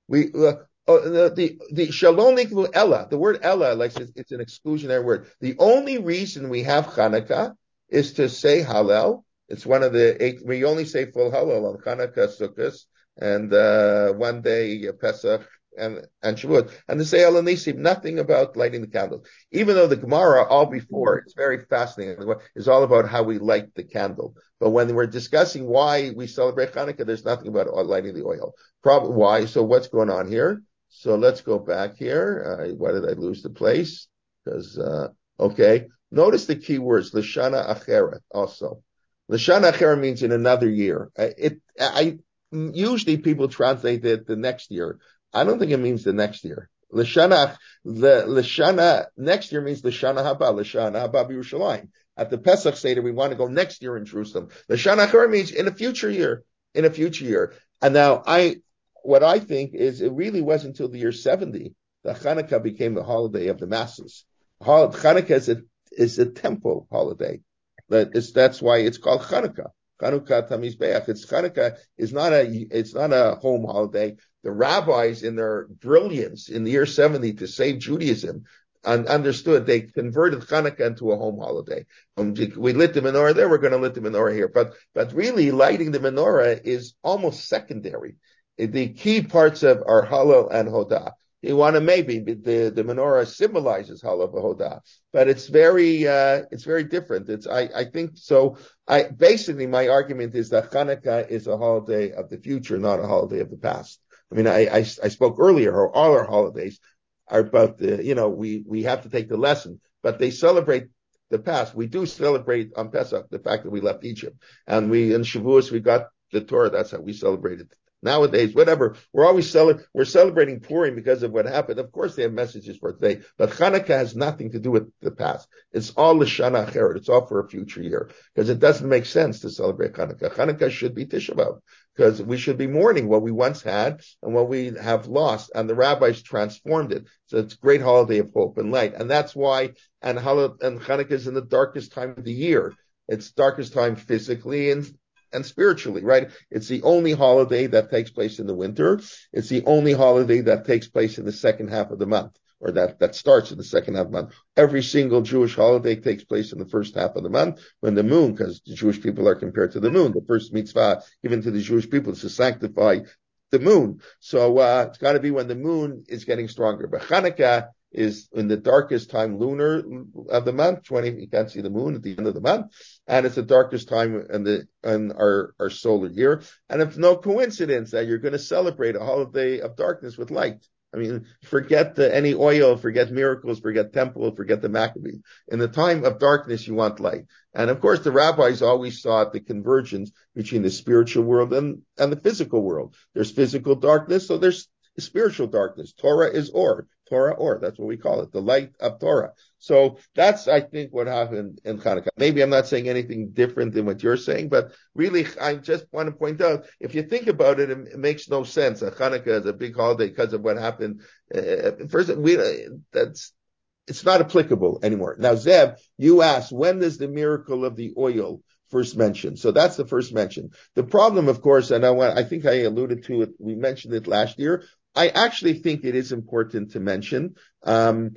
Speaker 1: We, uh, uh, the, the, the Shalom Nikvu Ella, the word Ella, like it's, it's an exclusionary word. The only reason we have Hanukkah is to say Hallel. It's one of the eight, we only say full Hallel on Hanukkah, Sukkot, and, uh, one day uh, Pesach, and, and Shavuot, and to say El Nisim, nothing about lighting the candles. Even though the Gemara, all before, it's very fascinating, is all about how we light the candle. But when we're discussing why we celebrate Hanukkah, there's nothing about lighting the oil. Probably why? So what's going on here? So let's go back here. Uh, why did I lose the place? Because, uh, okay. Notice the key words, Lashana Acheret, also. Lashana Acheret means in another year. Uh, it, I, usually people translate it the next year. I don't think it means the next year. Lashana, the Lashana next year means Lashana Haba, Lashana Haba Yerushalayim. At the Pesach Seder, we want to go next year in Jerusalem. Lashana Acheret means in a future year, in a future year. And now I, what I think is it really wasn't until the year seventy that Hanukkah became a holiday of the masses. Hanukkah is a, is a temple holiday. That is, that's why it's called Hanukkah. Hanukkah Tamizbeach. It's Hanukkah is not a, it's not a home holiday. The rabbis, in their brilliance in the year seventy to save Judaism, un- understood they converted Hanukkah into a home holiday. Um, we lit the menorah there, we're going to lit the menorah here. But, but really lighting the menorah is almost secondary. The key parts of are Hallel and Hodah. You want to maybe, the, the menorah symbolizes Hallel and Hodah, but it's very, uh, it's very different. It's, I, I think so. I, basically my argument is that Hanukkah is a holiday of the future, not a holiday of the past. I mean, I, I, I spoke earlier how all our holidays are about the, you know, we, we have to take the lesson, but they celebrate the past. We do celebrate on Pesach the fact that we left Egypt, and we, in Shavuos, we got the Torah. That's how we celebrated. Nowadays, whatever, we're always celebrating, we're celebrating Purim because of what happened. Of course, they have messages for today, but Hanukkah has nothing to do with the past. It's all L'Shana Acheret. It's all for a future year, because it doesn't make sense to celebrate Hanukkah. Hanukkah should be Tisha B'Av, because we should be mourning what we once had and what we have lost, and the rabbis transformed it. So it's a great holiday of hope and light, and that's why, and Hanukkah is in the darkest time of the year. It's darkest time physically and and spiritually, right? It's the only holiday that takes place in the winter. It's the only holiday that takes place in the second half of the month, or that, that starts in the second half of the month. Every single Jewish holiday takes place in the first half of the month when the moon, because the Jewish people are compared to the moon. The first mitzvah given to the Jewish people is to sanctify the moon. So, uh, it's got to be when the moon is getting stronger. But Hanukkah is in the darkest time lunar of the month, twenty, you can't see the moon at the end of the month, and it's the darkest time in the, in our, our solar year. And it's no coincidence that you're going to celebrate a holiday of darkness with light. I mean, forget the, any oil, forget miracles, forget temple, forget the Maccabees. In the time of darkness, you want light. And of course, the rabbis always sought the convergence between the spiritual world and, and the physical world. There's physical darkness, so there's spiritual darkness. Torah is or. Torah or. That's what we call it. The light of Torah. So that's, I think, what happened in Hanukkah. Maybe I'm not saying anything different than what you're saying, but really, I just want to point out, if you think about it, it, it makes no sense. Hanukkah is a big holiday because of what happened. Uh, first, we, uh, that's, it's not applicable anymore. Now, Zev, you asked, when does the miracle of the oil first mention? So that's the first mention. The problem, of course, and I, want, I think I alluded to it, we mentioned it last year. I actually think it is important to mention um,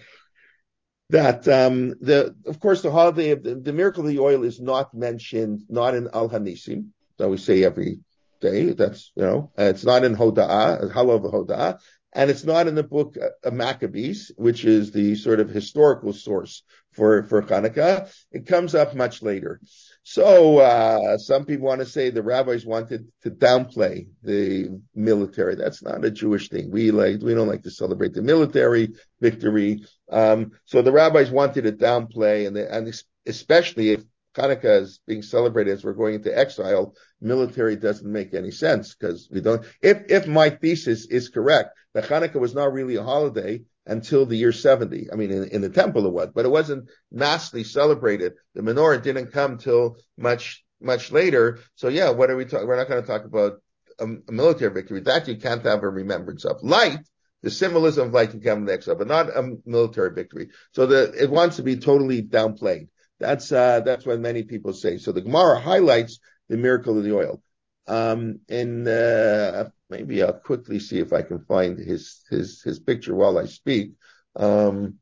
Speaker 1: that um, the, of course, the holiday of the, the miracle of the oil is not mentioned, not in Al Hanisim, that we say every day. That's, you know, it's not in Hoda'ah, Hallel Hoda'ah, and it's not in the book of Maccabees, which is the sort of historical source for for Hanukkah. It comes up much later. So, uh, some people want to say the rabbis wanted to downplay the military. That's not a Jewish thing. We like, we don't like to celebrate the military victory. Um, so the rabbis wanted to downplay, and, the, and especially if Hanukkah is being celebrated as we're going into exile, military doesn't make any sense, because we don't, if, if my thesis is correct, that Hanukkah was not really a holiday until the year seventy. I mean, in, in the temple it was, but it wasn't massively celebrated. The menorah didn't come till much, much later. So yeah, what are we talking? We're not going to talk about a, a military victory. That you can't have a remembrance of. Light, the symbolism of light can come next up, but not a military victory. So the, it wants to be totally downplayed. That's, uh, that's what many people say. So the Gemara highlights the miracle of the oil. Um, in, uh, maybe I'll quickly see if I can find his his his picture while I speak. Um,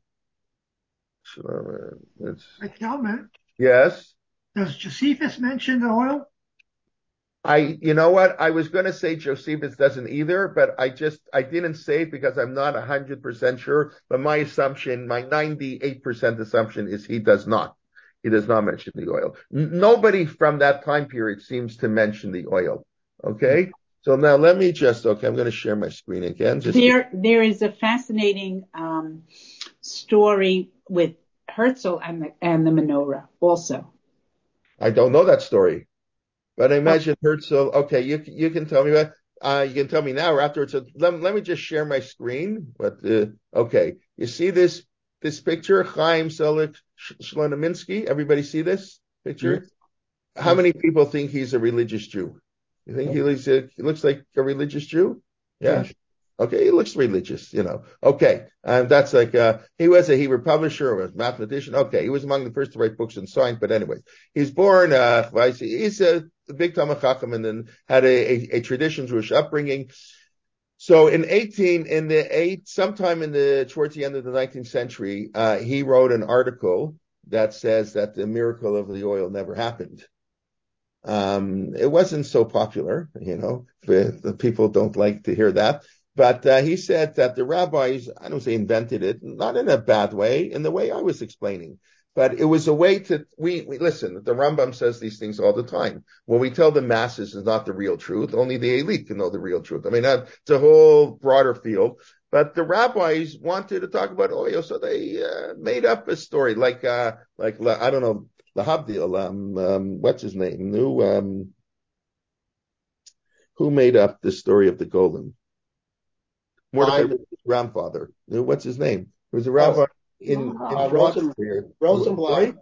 Speaker 1: it's,
Speaker 3: Like Helmet,
Speaker 1: yes.
Speaker 3: does Josephus mention the oil?
Speaker 1: I, you know what? I was going to say Josephus doesn't either, but I just, I didn't say it because I'm not one hundred percent sure. But my assumption, my ninety-eight percent assumption is he does not. He does not mention the oil. N- nobody from that time period seems to mention the oil. Okay? So now let me just, okay, I'm going to share my screen again. Just
Speaker 4: there, there is a fascinating um, story with Herzl and the, and the menorah also.
Speaker 1: I don't know that story. But I imagine Herzl, okay, you you can tell me what, uh, you can tell me now or afterwards. So let, let me just share my screen. But, uh, okay, you see this, this picture, Chaim Selik Shlomominsky? Everybody see this picture? Mm-hmm. How many people think he's a religious Jew? You think he looks, uh, he looks like a religious Jew? Yeah. Yes. Okay, he looks religious, you know. Okay, and that's like, uh, he was a Hebrew publisher or a mathematician. Okay, he was among the first to write books in science, but anyway, he's born, uh, he's a big Talmid Chacham and then had a, a, a traditional Jewish upbringing. So in eighteen, in the eight, sometime in the, towards the end of the nineteenth century, uh, he wrote an article that says that the miracle of the oil never happened. Um, it wasn't so popular, you know, the, the people don't like to hear that. But uh, he said that the rabbis, I don't say invented it, not in a bad way, in the way I was explaining. But it was a way to, we, we listen, the Rambam says these things all the time. What we tell the masses is not the real truth. Only the elite can know the real truth. I mean, it's a whole broader field. But the rabbis wanted to talk about oil, so they uh, made up a story like, uh, like, I don't know, Lahabdil, um, um, what's his name? Who, um, who made up the story of the golem? Mordechai Rich's grandfather. What's his name? He was a rabbi oh, in, in
Speaker 9: uh, Rosen, Rosenblatt.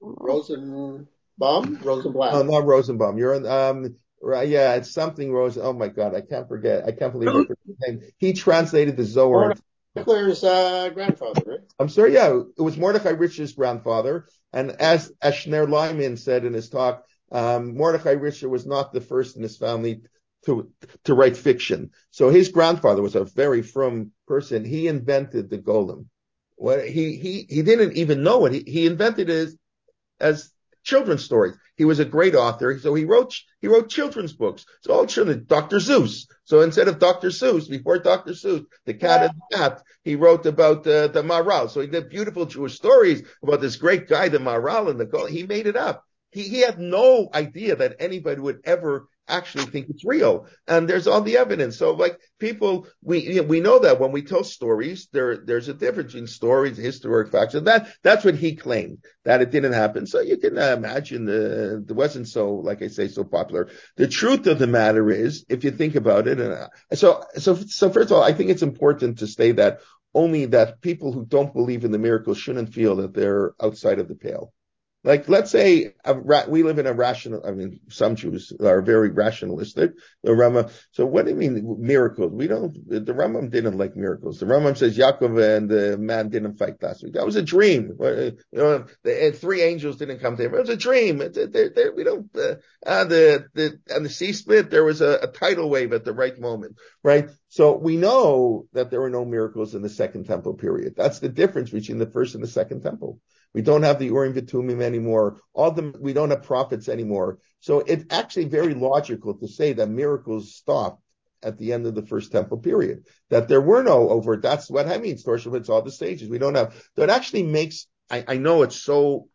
Speaker 9: Rosenbaum? Rosenblatt.
Speaker 1: No, not Rosenbaum. You're in, um, right, yeah, it's something Rosen. Oh my God, I can't forget. I can't believe I forget his name. He translated the Zohar.
Speaker 9: Mordechai's uh, grandfather, right?
Speaker 1: I'm sorry, yeah, it was Mordechai Rich's grandfather. And as, as Shner Lyman said in his talk, um, Mordechai Richer was not the first in his family to to write fiction. So his grandfather was a very frum person. He invented the golem. Well, he he he didn't even know it. He he invented it as, as children's stories. He was a great author, so he wrote he wrote children's books. So all children, Doctor Seuss. So instead of Doctor Seuss, before Doctor Seuss, the cat and the cat, he wrote about uh, the Maharal. So he did beautiful Jewish stories about this great guy, the Maharal, and the golem. He made it up. He he had no idea that anybody would ever actually think it's real. And there's all the evidence. So like people, we, you know, we know that when we tell stories, there, there's a difference in stories, historic facts. And that, that's what he claimed, that it didn't happen. So you can uh, imagine uh, it wasn't so, like I say, so popular. The truth of the matter is, if you think about it, and uh, so, so, so first of all, I think it's important to say that only that people who don't believe in the miracles shouldn't feel that they're outside of the pale. Like, let's say a, we live in a rational, I mean, some Jews are very rationalistic. The Rambam, so what do you mean miracles? We don't, the Rambam didn't like miracles. The Rambam says Yaakov and the man didn't fight last week. That was a dream. You know, the three angels didn't come to him. It was a dream. It, it, it, we don't, uh, uh, the, the, and the sea split, there was a, a tidal wave at the right moment, right? So we know that there were no miracles in the Second Temple period. That's the difference between the first and the Second Temple. We don't have the Urim V'Tumim anymore. All the, we don't have prophets anymore. So it's actually very logical to say that miracles stopped at the end of the first temple period. That there were no overt. That's what I mean. Torah it's all the stages. We don't have. So it actually makes. I, I know it's so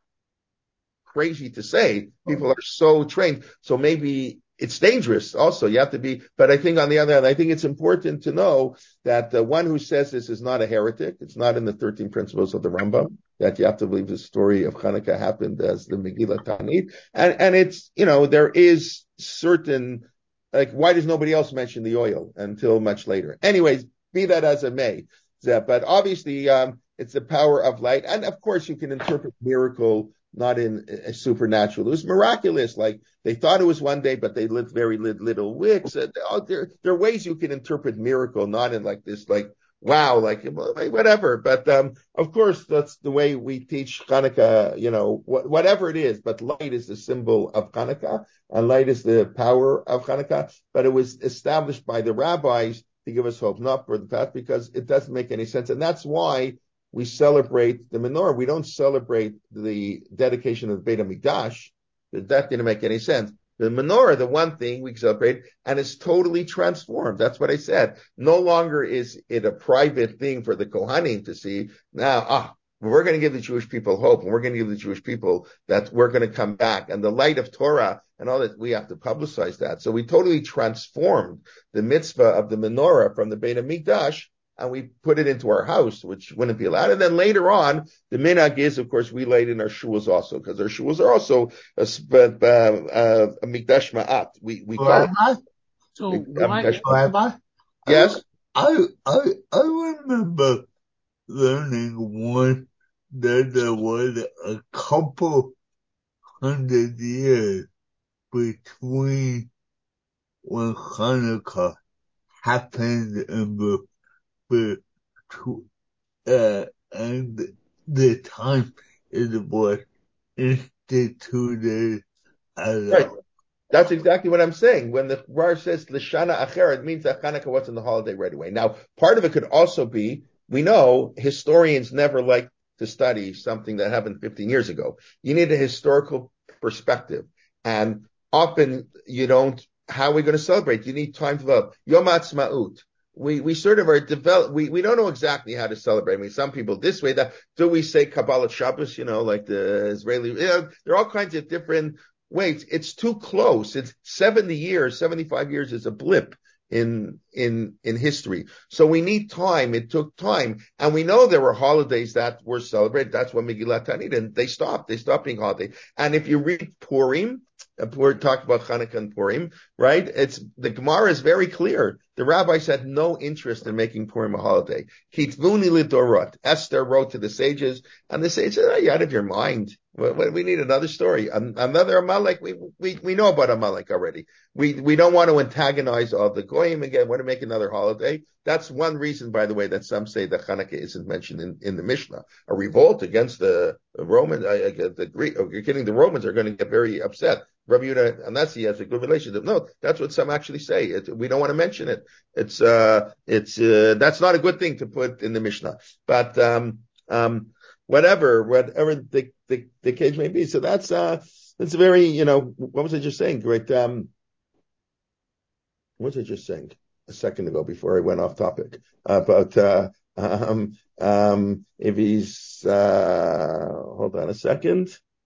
Speaker 1: crazy to say. People are so trained. So maybe it's dangerous also. You have to be, but I think on the other hand, I think it's important to know that the one who says this is not a heretic. It's not in the thirteen principles of the Rambam that you have to believe the story of Hanukkah happened as the Megillah Tanit. And, and it's, you know, there is certain, like, why does nobody else mention the oil until much later? Anyways, be that as it may. But obviously, um, it's the power of light. And of course, you can interpret miracle not in a supernatural. It was miraculous. Like they thought it was one day, but they lit very lit, little wicks. Uh, there, there are ways you can interpret miracle, not in like this, like wow, like whatever. But um, of course, that's the way we teach Hanukkah. You know, wh- whatever it is. But light is the symbol of Hanukkah, and light is the power of Hanukkah. But it was established by the rabbis to give us hope, not for the past, because it doesn't make any sense, and that's why we celebrate the menorah. We don't celebrate the dedication of the Beit HaMikdash. That didn't make any sense. The menorah, the one thing we celebrate, and it's totally transformed. That's what I said. No longer is it a private thing for the Kohanim to see. Now, ah, we're going to give the Jewish people hope, and we're going to give the Jewish people that we're going to come back. And the light of Torah and all that, we have to publicize that. So we totally transformed the mitzvah of the menorah from the Beit HaMikdash, and we put it into our house, which wouldn't be allowed. And then later on, the minhag is, of course, we light in our shuls also, because our shuls are also a, a, a mikdash ma'at. We we call it.
Speaker 7: So
Speaker 1: a,
Speaker 7: why?
Speaker 1: A yes,
Speaker 10: I I I remember learning one that there was a couple hundred years between when Hanukkah happened and the But to, uh, and the time it was instituted as
Speaker 1: right.
Speaker 10: a,
Speaker 1: That's exactly what I'm saying. When the Rosh says Lishana Acher, it means that Hanukkah wasn't the holiday right away. Now, part of it could also be, we know historians never like to study something that happened fifteen years ago. You need a historical perspective. And often you don't, how are we going to celebrate? You need time to develop. Yom Ha'atzmaut. We, we sort of are develop, we, we don't know exactly how to celebrate. I mean, some people this way, that, do we say Kabbalah Shabbos, you know, like the Israeli, you know, there are all kinds of different ways. It's too close. It's seventy years, seventy-five years is a blip in, in, in history. So we need time. It took time. And we know there were holidays that were celebrated. That's what Megillat Tanit, and they stopped. They stopped being holiday. And if you read Purim, we're talking about Hanukkah and Purim, right? It's, the Gemara is very clear. The rabbis had no interest in making Purim a holiday. Kitvuni lidorot. Esther wrote to the sages, and the sages said, oh, you're out of your mind. We need another story. Another Amalek. We, we, we know about Amalek already. We, we don't want to antagonize all the Goyim again. We want to make another holiday. That's one reason, by the way, that some say that Hanukkah isn't mentioned in, in the Mishnah. A revolt against the Romans, uh, the Greek, oh, you're kidding, the Romans are going to get very upset. Rabbi Yehuda Anasi has a good relationship. No, that's what some actually say. It, we don't want to mention it. It's, uh, it's, uh, that's not a good thing to put in the Mishnah. But, um, um, whatever, whatever the, the, the case may be. So that's, uh, that's very, you know, what was I just saying? Great, um, what was I just saying a second ago before I went off topic about, uh, um, um, if he's, uh, hold on a second.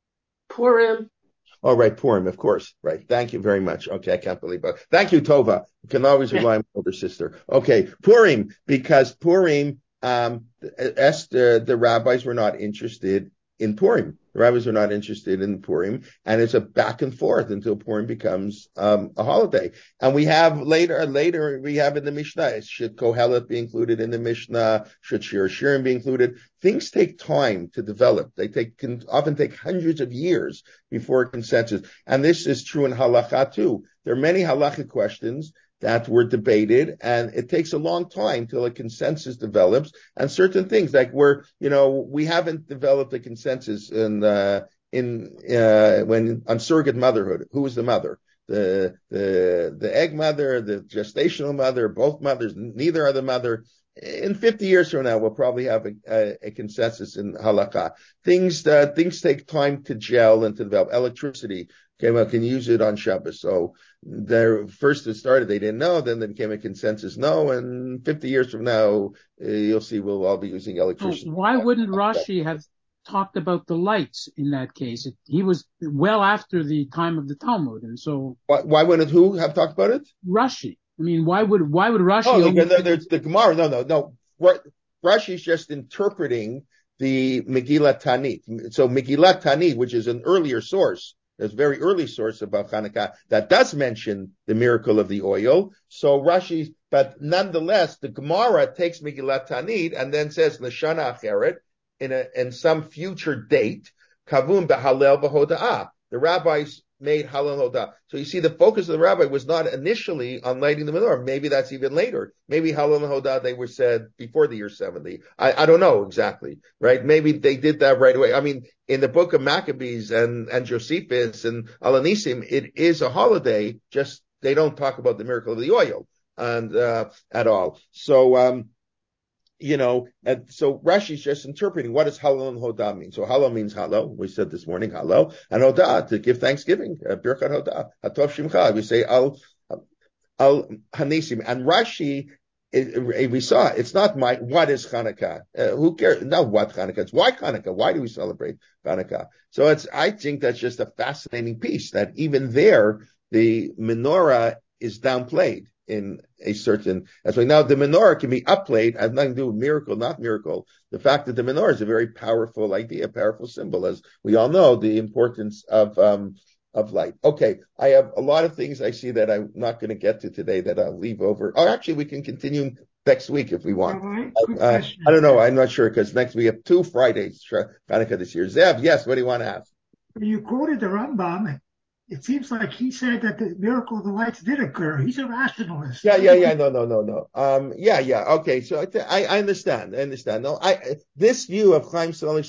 Speaker 9: Purim.
Speaker 1: Oh, right, Purim, of course. Right. Thank you very much. Okay, I can't believe it. Thank you, Tova. You can always rely on my older sister. Okay, Purim, because Purim, um, Esther, the rabbis were not interested in Purim. The rabbis were not interested in Purim, and it's a back and forth until Purim becomes um, a holiday. And we have later, later we have in the Mishnah, should Kohelet be included in the Mishnah? Should Shir Shirim be included? Things take time to develop. They take can often take hundreds of years before consensus. And this is true in Halakha too. There are many Halakha questions that were debated, and it takes a long time till a consensus develops. And certain things, like we're, you know, we haven't developed a consensus in, uh, in, uh, when, on surrogate motherhood. Who is the mother? The, the, the egg mother, the gestational mother, both mothers, neither are the mother. In fifty years from now, we'll probably have a, a, a consensus in halakha. Things, uh, things take time to gel and to develop. Electricity, okay, well, can use it on Shabbos. So there, first it started, they didn't know, then there became a consensus no, and fifty years from now, uh, you'll see we'll all be using electricity.
Speaker 7: So why wouldn't Rashi have talked about the lights in that case? It, he was well after the time of the Talmud, and so
Speaker 1: why, why wouldn't who have talked about it?
Speaker 7: Rashi. I mean, why would why would Rashi?
Speaker 1: Oh,
Speaker 7: only...
Speaker 1: the, there's the Gemara. No, no, no. Rashi's just interpreting the Megillat Tanit. So Megillat Tanit, which is an earlier source, there's a very early source about Hanukkah that does mention the miracle of the oil. So Rashi, but nonetheless, the Gemara takes Megillat Tanit and then says Lashana Acheret in a in some future date, Kavum b'Halel b'Hoda'ah. The rabbis made Halal Hodah. So you see, the focus of the rabbi was not initially on lighting the menorah. Maybe that's even later. Maybe Halal Hodah, they were said before the year seventy. I, I don't know exactly, right? Maybe they did that right away. I mean, in the book of Maccabees and, and Josephus and Alanissim, it is a holiday, just they don't talk about the miracle of the oil and, uh, at all. So, um, you know, and so Rashi's just interpreting what does halal and hodah mean. So halal means halal. We said this morning halal, and hodah to give thanksgiving. Uh, Birkat hodah, hatov shimcha. We say al al hanisim. And Rashi, it, it, we saw it's not my what is Hanukkah. Uh, who cares? Not what Hanukkah. It's why Hanukkah. Why do we celebrate Hanukkah? So it's. I think that's just a fascinating piece. That even there, the menorah is downplayed in a certain as way. Now the menorah can be upplayed, has nothing to do with miracle, not miracle. The fact that the menorah is a very powerful idea, a powerful symbol, as we all know, the importance of um of light. Okay, I have a lot of things I see that I'm not going to get to today that I'll leave over. Or actually, we can continue next week if we want.
Speaker 3: Right.
Speaker 1: Uh, I don't know. I'm not sure because next we have two Fridays Hanukkah this year. Zev, yes. What do you want to ask?
Speaker 3: You quoted the Rambam. It seems like he said that the miracle of the lights did occur. He's a rationalist.
Speaker 1: Yeah, yeah, yeah. No, no, no, no. Um, yeah, yeah. Okay. So I, th- I, I understand. I understand. No, I, this view of Chaim Shlomo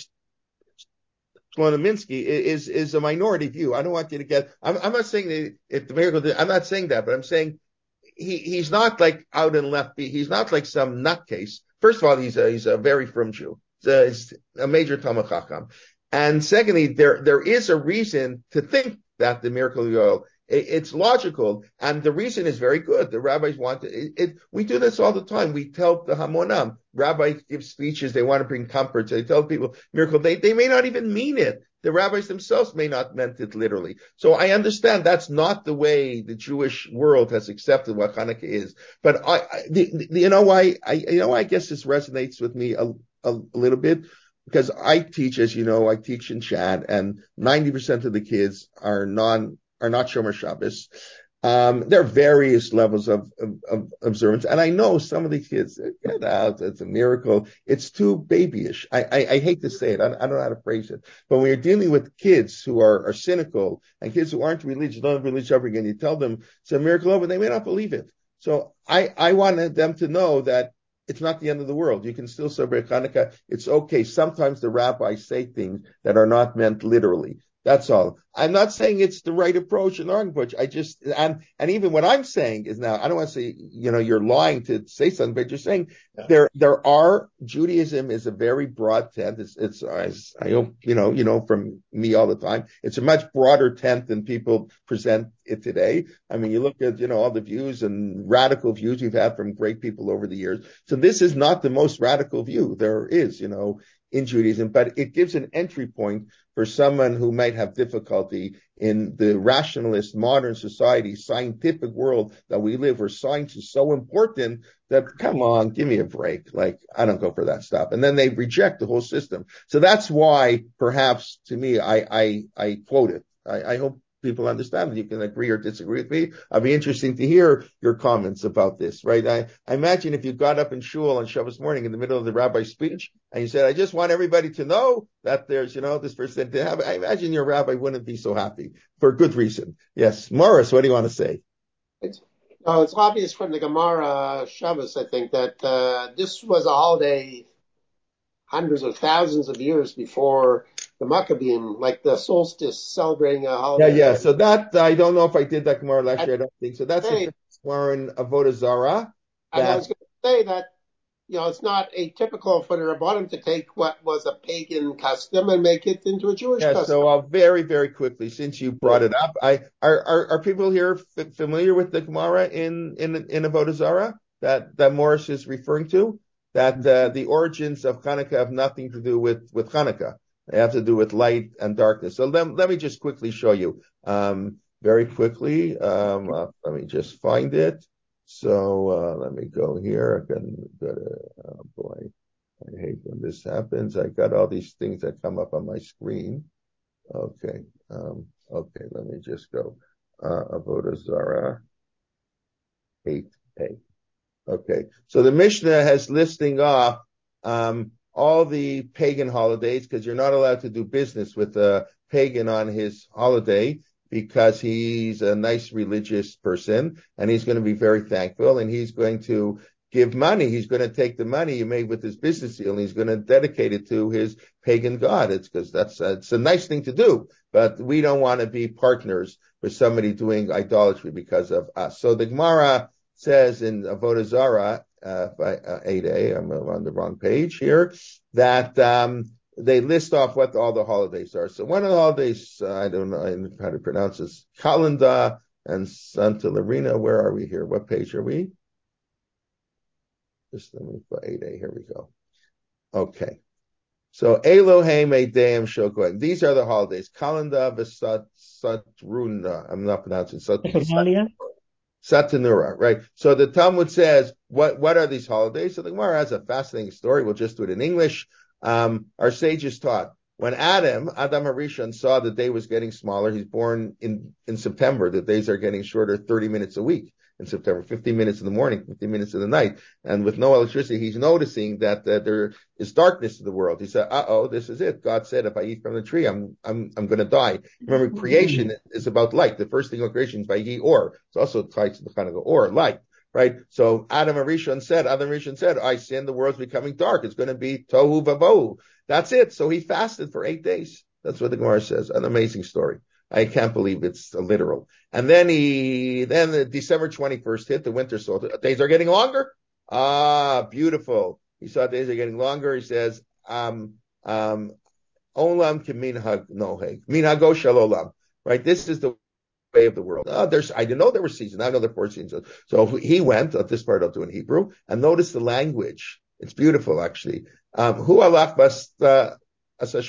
Speaker 1: Minsky is, is a minority view. I don't want you to get, I'm, I'm not saying that if the miracle did, I'm not saying that, but I'm saying he, he's not like out in left beat. He's not like some nutcase. First of all, he's a, he's a very frum Jew. He's a, he's a major Talmud Chacham. And secondly, there, there is a reason to think that the miracle of the oil, it, it's logical, and the reason is very good. The rabbis want to, it, it, we do this all the time. We tell the Hamonam, rabbis give speeches, they want to bring comfort, so they tell people miracle, they, they may not even mean it. The rabbis themselves may not meant it literally. So I understand that's not the way the Jewish world has accepted what Hanukkah is. But I, I the, the, you know why, I, you know, I guess this resonates with me a, a, a little bit. Because I teach, as you know, I teach in Chad, and ninety percent of the kids are non, are not Shomer Shabbos. Um, there are various levels of, of, of observance. And I know some of the kids, get out, it's a miracle. It's too babyish. I, I, I hate to say it. I, I don't know how to phrase it. But when you're dealing with kids who are, are cynical and kids who aren't religious, don't have religious upbringing, you tell them it's a miracle, but they may not believe it. So I, I wanted them to know that it's not the end of the world. You can still celebrate Hanukkah. It's okay. Sometimes the rabbis say things that are not meant literally. That's all. I'm not saying it's the right approach and the wrong approach. I just, and, and even what I'm saying is now, I don't want to say, you know, you're lying to say something, but you're saying yeah. there, there are, Judaism is a very broad tent. It's, it's, I hope, you know, you know, from me all the time, it's a much broader tent than people present it today. I mean, you look at, you know, all the views and radical views we've had from great people over the years. So this is not the most radical view there is, you know, in Judaism, but it gives an entry point for someone who might have difficulty in the rationalist modern society, scientific world that we live, where science is so important that, come on, give me a break. Like, I don't go for that stuff. And then they reject the whole system. So that's why, perhaps, to me, I, I, I quote it. I, I hope people understand. You can agree or disagree with me. I'd be interesting to hear your comments about this, right? I, I imagine if you got up in shul on Shabbos morning in the middle of the rabbi's speech and you said, I just want everybody to know that there's, you know, this person to have, I imagine your rabbi wouldn't be so happy for good reason. Yes. Morris, what do you want to say?
Speaker 9: It's, oh, it's obvious from the Gemara Shabbos, I think, that uh, this was a holiday hundreds of thousands of years before the Maccabean, like the solstice, celebrating a holiday.
Speaker 1: Yeah, yeah. So that, I don't know if I did that Gemara last year. I don't think so. That's the Gemara in Avodah Zarah.
Speaker 9: And I was going to say that, you know, it's not atypical for the Rabbanim to take what was a pagan custom and make it into a Jewish
Speaker 1: yeah,
Speaker 9: custom.
Speaker 1: So uh, very, very quickly, since you brought it up, I are are, are people here f- familiar with the Gemara in in in Avodah Zarah that that Morris is referring to? That uh, the origins of Hanukkah have nothing to do with with Hanukkah. They have to do with light and darkness. So let, let me just quickly show you, um, very quickly. Um, uh, let me just find it. So, uh, let me go here. I can go to, oh boy, I hate when this happens. I got all these things that come up on my screen. Okay. Um, okay. Let me just go, uh, Avodah Zarah eight A. Okay. So the Mishnah has listing off, um, all the pagan holidays, because you're not allowed to do business with a pagan on his holiday. because he's a nice religious person, and he's going to be very thankful, and he's going to give money. He's going to take the money he made with his business deal, and he's going to dedicate it to his pagan god. It's because that's uh, it's a nice thing to do, but we don't want to be partners with somebody doing idolatry because of us. So the Gemara says in Avodah Zarah, uh, by, uh, eight A, I'm on the wrong page here, that um, they list off what all the holidays are. So one of the holidays, uh, I don't know how to pronounce this, Kalenda and Santa Larina. Where are we here? What page are we? Just let me go eight A. Here we go. Okay. So Elohim Eideim Shokoim. These are the holidays. Kalenda v'Sat Satruna. I'm not pronouncing Satruna. Satanura, right? So the Talmud says, what, what are these holidays? So the Gemara has a fascinating story. We'll just do it in English. Um, our sages taught when Adam, Adam HaRishon, saw the day was getting smaller. He's born in, in September. The days are getting shorter, thirty minutes a week in September, fifteen minutes in the morning, fifteen minutes in the night. And with no electricity, he's noticing that uh, there is darkness in the world. He said, uh-oh, this is it. God said, if I eat from the tree, I'm, I'm, I'm going to die. Remember, creation is about light. The first thing of creation is by Yi or. It's also tied to the Hanukkah or, light, right? So Adam HaRishon said, Adam HaRishon said, I sin, the world's becoming dark. It's going to be tohu vavohu. That's it. So he fasted for eight days. That's what the Gemara says. An amazing story. I can't believe it's literal. And then he, then the December twenty-first hit, the winter solstice. Days are getting longer. Ah, beautiful. He saw days are getting longer. He says, um, um, olam keminhag noheg, minhago shel olam. Right? This is the way of the world. Oh, there's, I didn't know there were seasons. I know there were four seasons. So he went, uh, this part I'll do in Hebrew, and notice the language. It's beautiful, actually. Um, hu alach bas, uh, so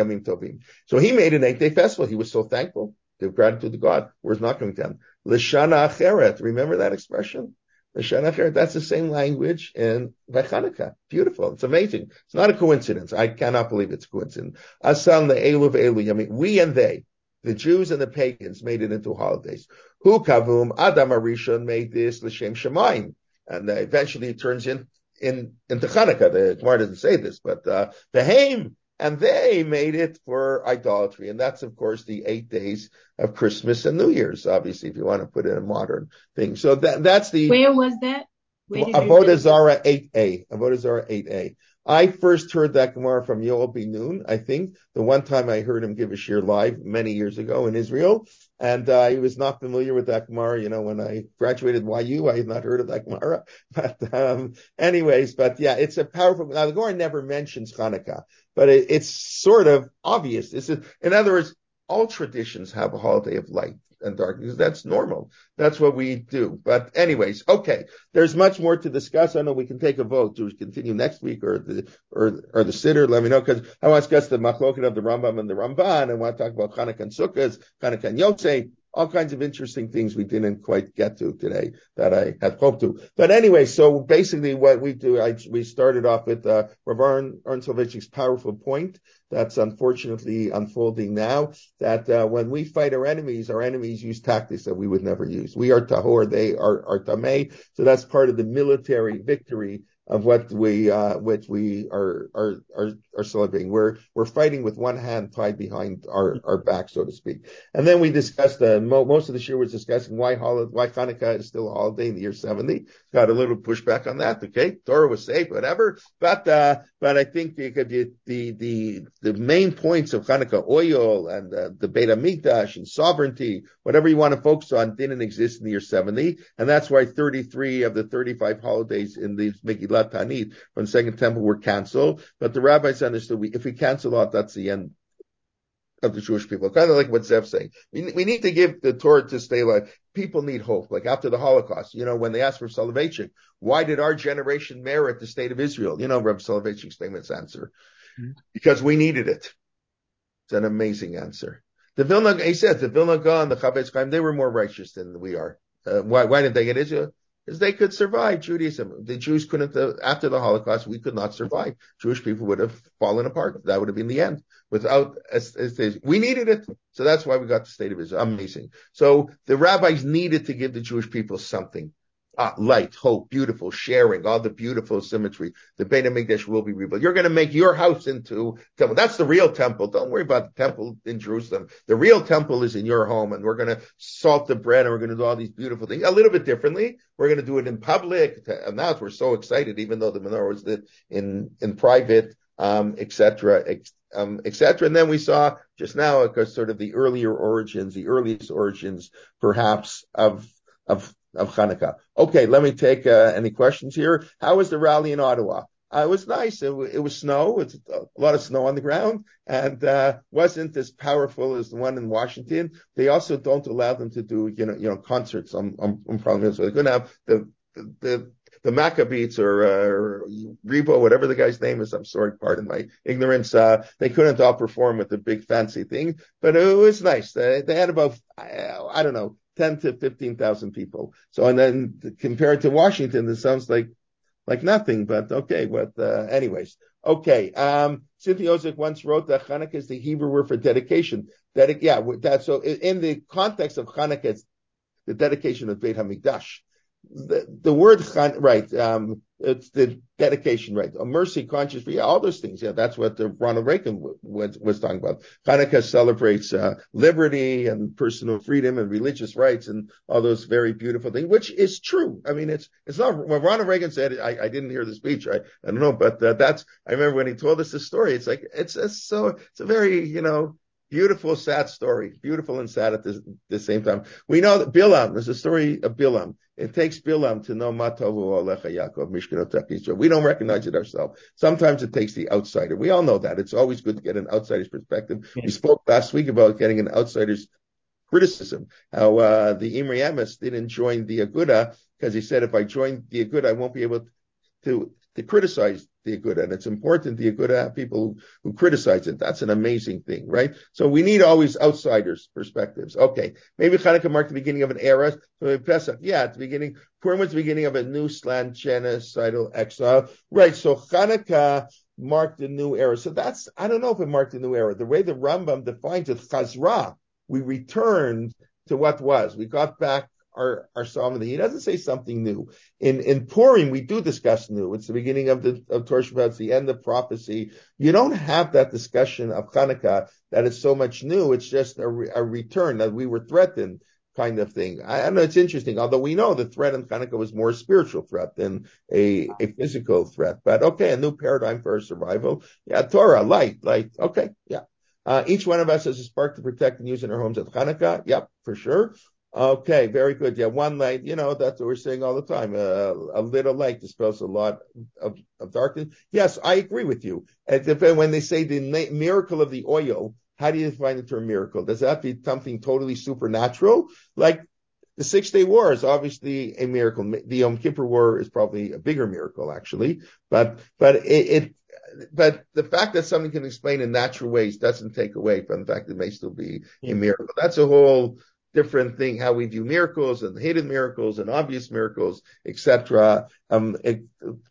Speaker 1: he made an eight-day festival. He was so thankful. Give gratitude to God. Where's not coming down? L'shana acheret. Remember that expression? L'shana acheret. That's the same language in Chanukah. Beautiful. It's amazing. It's not a coincidence. I cannot believe it's a coincidence. Asal le'elu ve'elu yamim. We and they, the Jews and the pagans, made it into holidays. Hu kavum Adam HaRishon made this l'shem Shemaim, and uh, eventually it turns in in into Chanukah. The Gemara doesn't say this, but uh, the Haim. And they made it for idolatry. And that's, of course, the eight days of Christmas and New Year's, obviously, if you want to put it in a modern thing. So that, that's the...
Speaker 4: Where was that?
Speaker 1: Avodah Zarah eight A. Avodah Zarah eight A. I first heard that Gemara from Yoel Ben Nun, I think. The one time I heard him give a shir live many years ago in Israel. And uh, he was not familiar with that Gemara. You know, when I graduated Y U, I had not heard of that Gemara. But um, anyways, but yeah, it's a powerful... Now, the Gemara never mentions Hanukkah, but it, it's sort of obvious. This is, in other words, all traditions have a holiday of light and darkness. That's normal. That's what we do. But anyways, okay. There's much more to discuss. I know we can take a vote. Do we continue next week or the or or the Siddur? Let me know, because I want to discuss the machloket of the Rambam and the Ramban. I want to talk about Chanukah and Sukkot, Chanukah and Yotzei. All kinds of interesting things we didn't quite get to today that I had hoped to. But anyway, so basically what we do, I, we started off with uh, Rav Aaron, Aaron Soloveitchik's powerful point that's unfortunately unfolding now, that uh, when we fight our enemies, our enemies use tactics that we would never use. We are tahor, they are, are tameh. So that's part of the military victory of what we, uh, which we are, are, are, are celebrating. We're, we're fighting with one hand tied behind our, our back, so to speak. And then we discussed, uh, mo- most of the year was discussing why holiday, why Hanukkah is still a holiday in the year seventy. Got a little pushback on that. Okay. Torah was safe, whatever. But, uh, but I think the, the, the, the main points of Hanukkah, oil and uh, the Beit HaMikdash and sovereignty, whatever you want to focus on, didn't exist in the year seventy. And that's why thirty-three of the thirty-five holidays in the Megillah Tanit from the Second Temple were canceled, but the rabbis understood we, if we cancel out, that's the end of the Jewish people. Kind of like what Zev's saying. We, we need to give the Torah to stay alive. People need hope. Like after the Holocaust, you know, when they asked for Soloveitchik, why did our generation merit the state of Israel? You know, Reb Soloveitchik's famous answer. Mm-hmm. Because we needed it. It's an amazing answer. The Vilna, he said, the Vilna Gaon, the Chavetz Chaim, they were more righteous than we are. Uh, why, why didn't they get Israel? Because they could survive Judaism. The Jews couldn't, uh, after the Holocaust, we could not survive. Jewish people would have fallen apart. That would have been the end. Without, as, as they, we needed it. So that's why we got the state of Israel. Amazing. So the rabbis needed to give the Jewish people something. uh, light, hope, beautiful, sharing, all the beautiful symmetry. The Beit HaMikdash will be rebuilt. You're going to make your house into temple. That's the real temple. Don't worry about the temple in Jerusalem. The real temple is in your home, and we're going to salt the bread, and we're going to do all these beautiful things a little bit differently. We're going to do it in public. And now we're so excited, even though the menorah was lit in in private, um, et cetera, um, et cetera. And then we saw just now, because sort of the earlier origins, the earliest origins, perhaps of of of Hanukkah. Okay, let me take uh, any questions here. How was the rally in Ottawa? Uh, it was nice. It, w- it was snow. It's a lot of snow on the ground, and uh, wasn't as powerful as the one in Washington. They also don't allow them to do, you know, you know, concerts on on, on Parliament. So they couldn't have the the the, the Maccabees or, uh, or Rebo, whatever the guy's name is. I'm sorry, pardon my ignorance. Uh, they couldn't all perform with the big fancy thing, but it was nice. They, they had about I, I don't know. ten to fifteen thousand people. So, and then compared to Washington, this sounds like, like nothing, but okay. But, uh, anyways, okay. Um, Cynthia Ozick once wrote that Hanukkah is the Hebrew word for dedication. Dedic- yeah, that, so in the context of Hanukkah, it's the dedication of Beit HaMikdash. The, the word, right, um, it's the dedication, right? A mercy, conscious, yeah, all those things. Yeah, that's what the Ronald Reagan w- was, was talking about. Hanukkah celebrates uh, liberty and personal freedom and religious rights and all those very beautiful things, which is true. I mean, it's it's not when Ronald Reagan said it. I, I didn't hear the speech. I, I don't know, but uh, that's. I remember when he told us the story. It's like it's, it's so it's a very you know. Beautiful, sad story. Beautiful and sad at the, the same time. We know that Bilam, there's a story of Bilam. It takes Bilam to know Matavu Alecha Yaakov, Mishkanot Yisrael. We don't recognize it ourselves. Sometimes it takes the outsider. We all know that. It's always good to get an outsider's perspective. Yeah. We spoke last week about getting an outsider's criticism. How uh, the Imre Emes didn't join the Aguda because he said, if I join the Aguda, I won't be able to to criticize the Aguda, and it's important the Aguda have people who, who criticize it. That's an amazing thing, right? So we need always outsiders' perspectives. Okay, maybe Hanukkah marked the beginning of an era. So Pesach, yeah, at the beginning, Purim was the beginning of a new slant genocidal exile, right? So Hanukkah marked a new era. So that's, I don't know if it marked a new era. The way the Rambam defines it, Chazra, we returned to what was. We got back our, our Psalm. He doesn't say something new. In, in Purim, we do discuss new. It's the beginning of the, of Torah Shabbat. It's the end of prophecy. You don't have that discussion of Hanukkah that is so much new. It's just a, a return that we were threatened kind of thing. I, I know it's interesting, although we know the threat in Hanukkah was more a spiritual threat than a, a physical threat. But okay, a new paradigm for our survival. Yeah, Torah, light, light. Okay, yeah. Uh, each one of us has a spark to protect and use in our homes at Hanukkah. Yep, for sure. Okay, very good. Yeah, one light, you know, that's what we're saying all the time. Uh, a little light dispels a lot of, of darkness. Yes, I agree with you. And when they say the na- miracle of the oil, how do you define the term miracle? Does that be something totally supernatural? Like the Six-Day War is obviously a miracle. The Yom Kippur War is probably a bigger miracle, actually. But, but it, it but the fact that something can explain in natural ways doesn't take away from the fact that it may still be a miracle. That's a whole different thing, how we view miracles and hidden miracles and obvious miracles, et cetera. Um, it,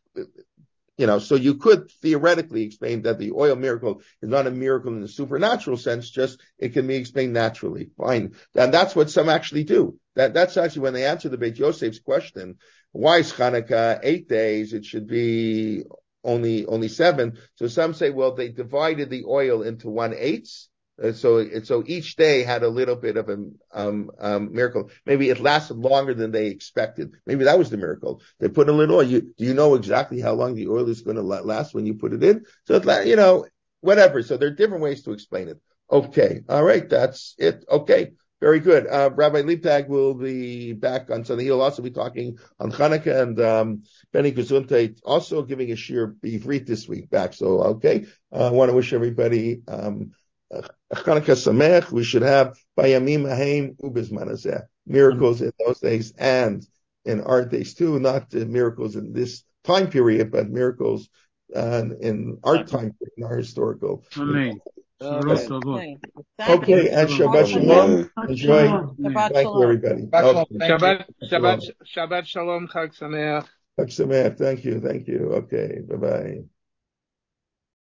Speaker 1: you know, so you could theoretically explain that the oil miracle is not a miracle in the supernatural sense, just it can be explained naturally. Fine. And that's what some actually do. That, that's actually when they answer the Beit Yosef's question, why is Hanukkah eight days? It should be only, only seven. So some say, well, they divided the oil into one eighth. Uh, so, so each day had a little bit of a um, um, miracle. Maybe it lasted longer than they expected. Maybe that was the miracle. They put a little oil. You, do you know exactly how long the oil is going to last when you put it in? So, it, you know, whatever. So there are different ways to explain it. Okay. All right. That's it. Okay. Very good. Uh, Rabbi Liebtag will be back on Sunday. He'll also be talking on Hanukkah, and um, Benny Gesundheit also giving a shir b'ivrit this week back. So, okay. Uh, I want to wish everybody um, Hanukkah Sameach. We should have Bayamim Ahem Ubizman Hazeh. Miracles in those days and in our days too, not uh, miracles in this time period, but miracles uh, in our time period, in our historical.
Speaker 7: Amen.
Speaker 1: Yes.
Speaker 11: Okay. Thank
Speaker 1: Okay,
Speaker 11: you.
Speaker 1: and Shabbat Shalom. Enjoy.
Speaker 11: Shabbat
Speaker 1: Thank you, everybody. Okay.
Speaker 12: Shabbat, Shabbat, Shabbat Shalom, Chag Sameach.
Speaker 1: Chag Sameach. Thank you. Thank you. Okay. Bye-bye.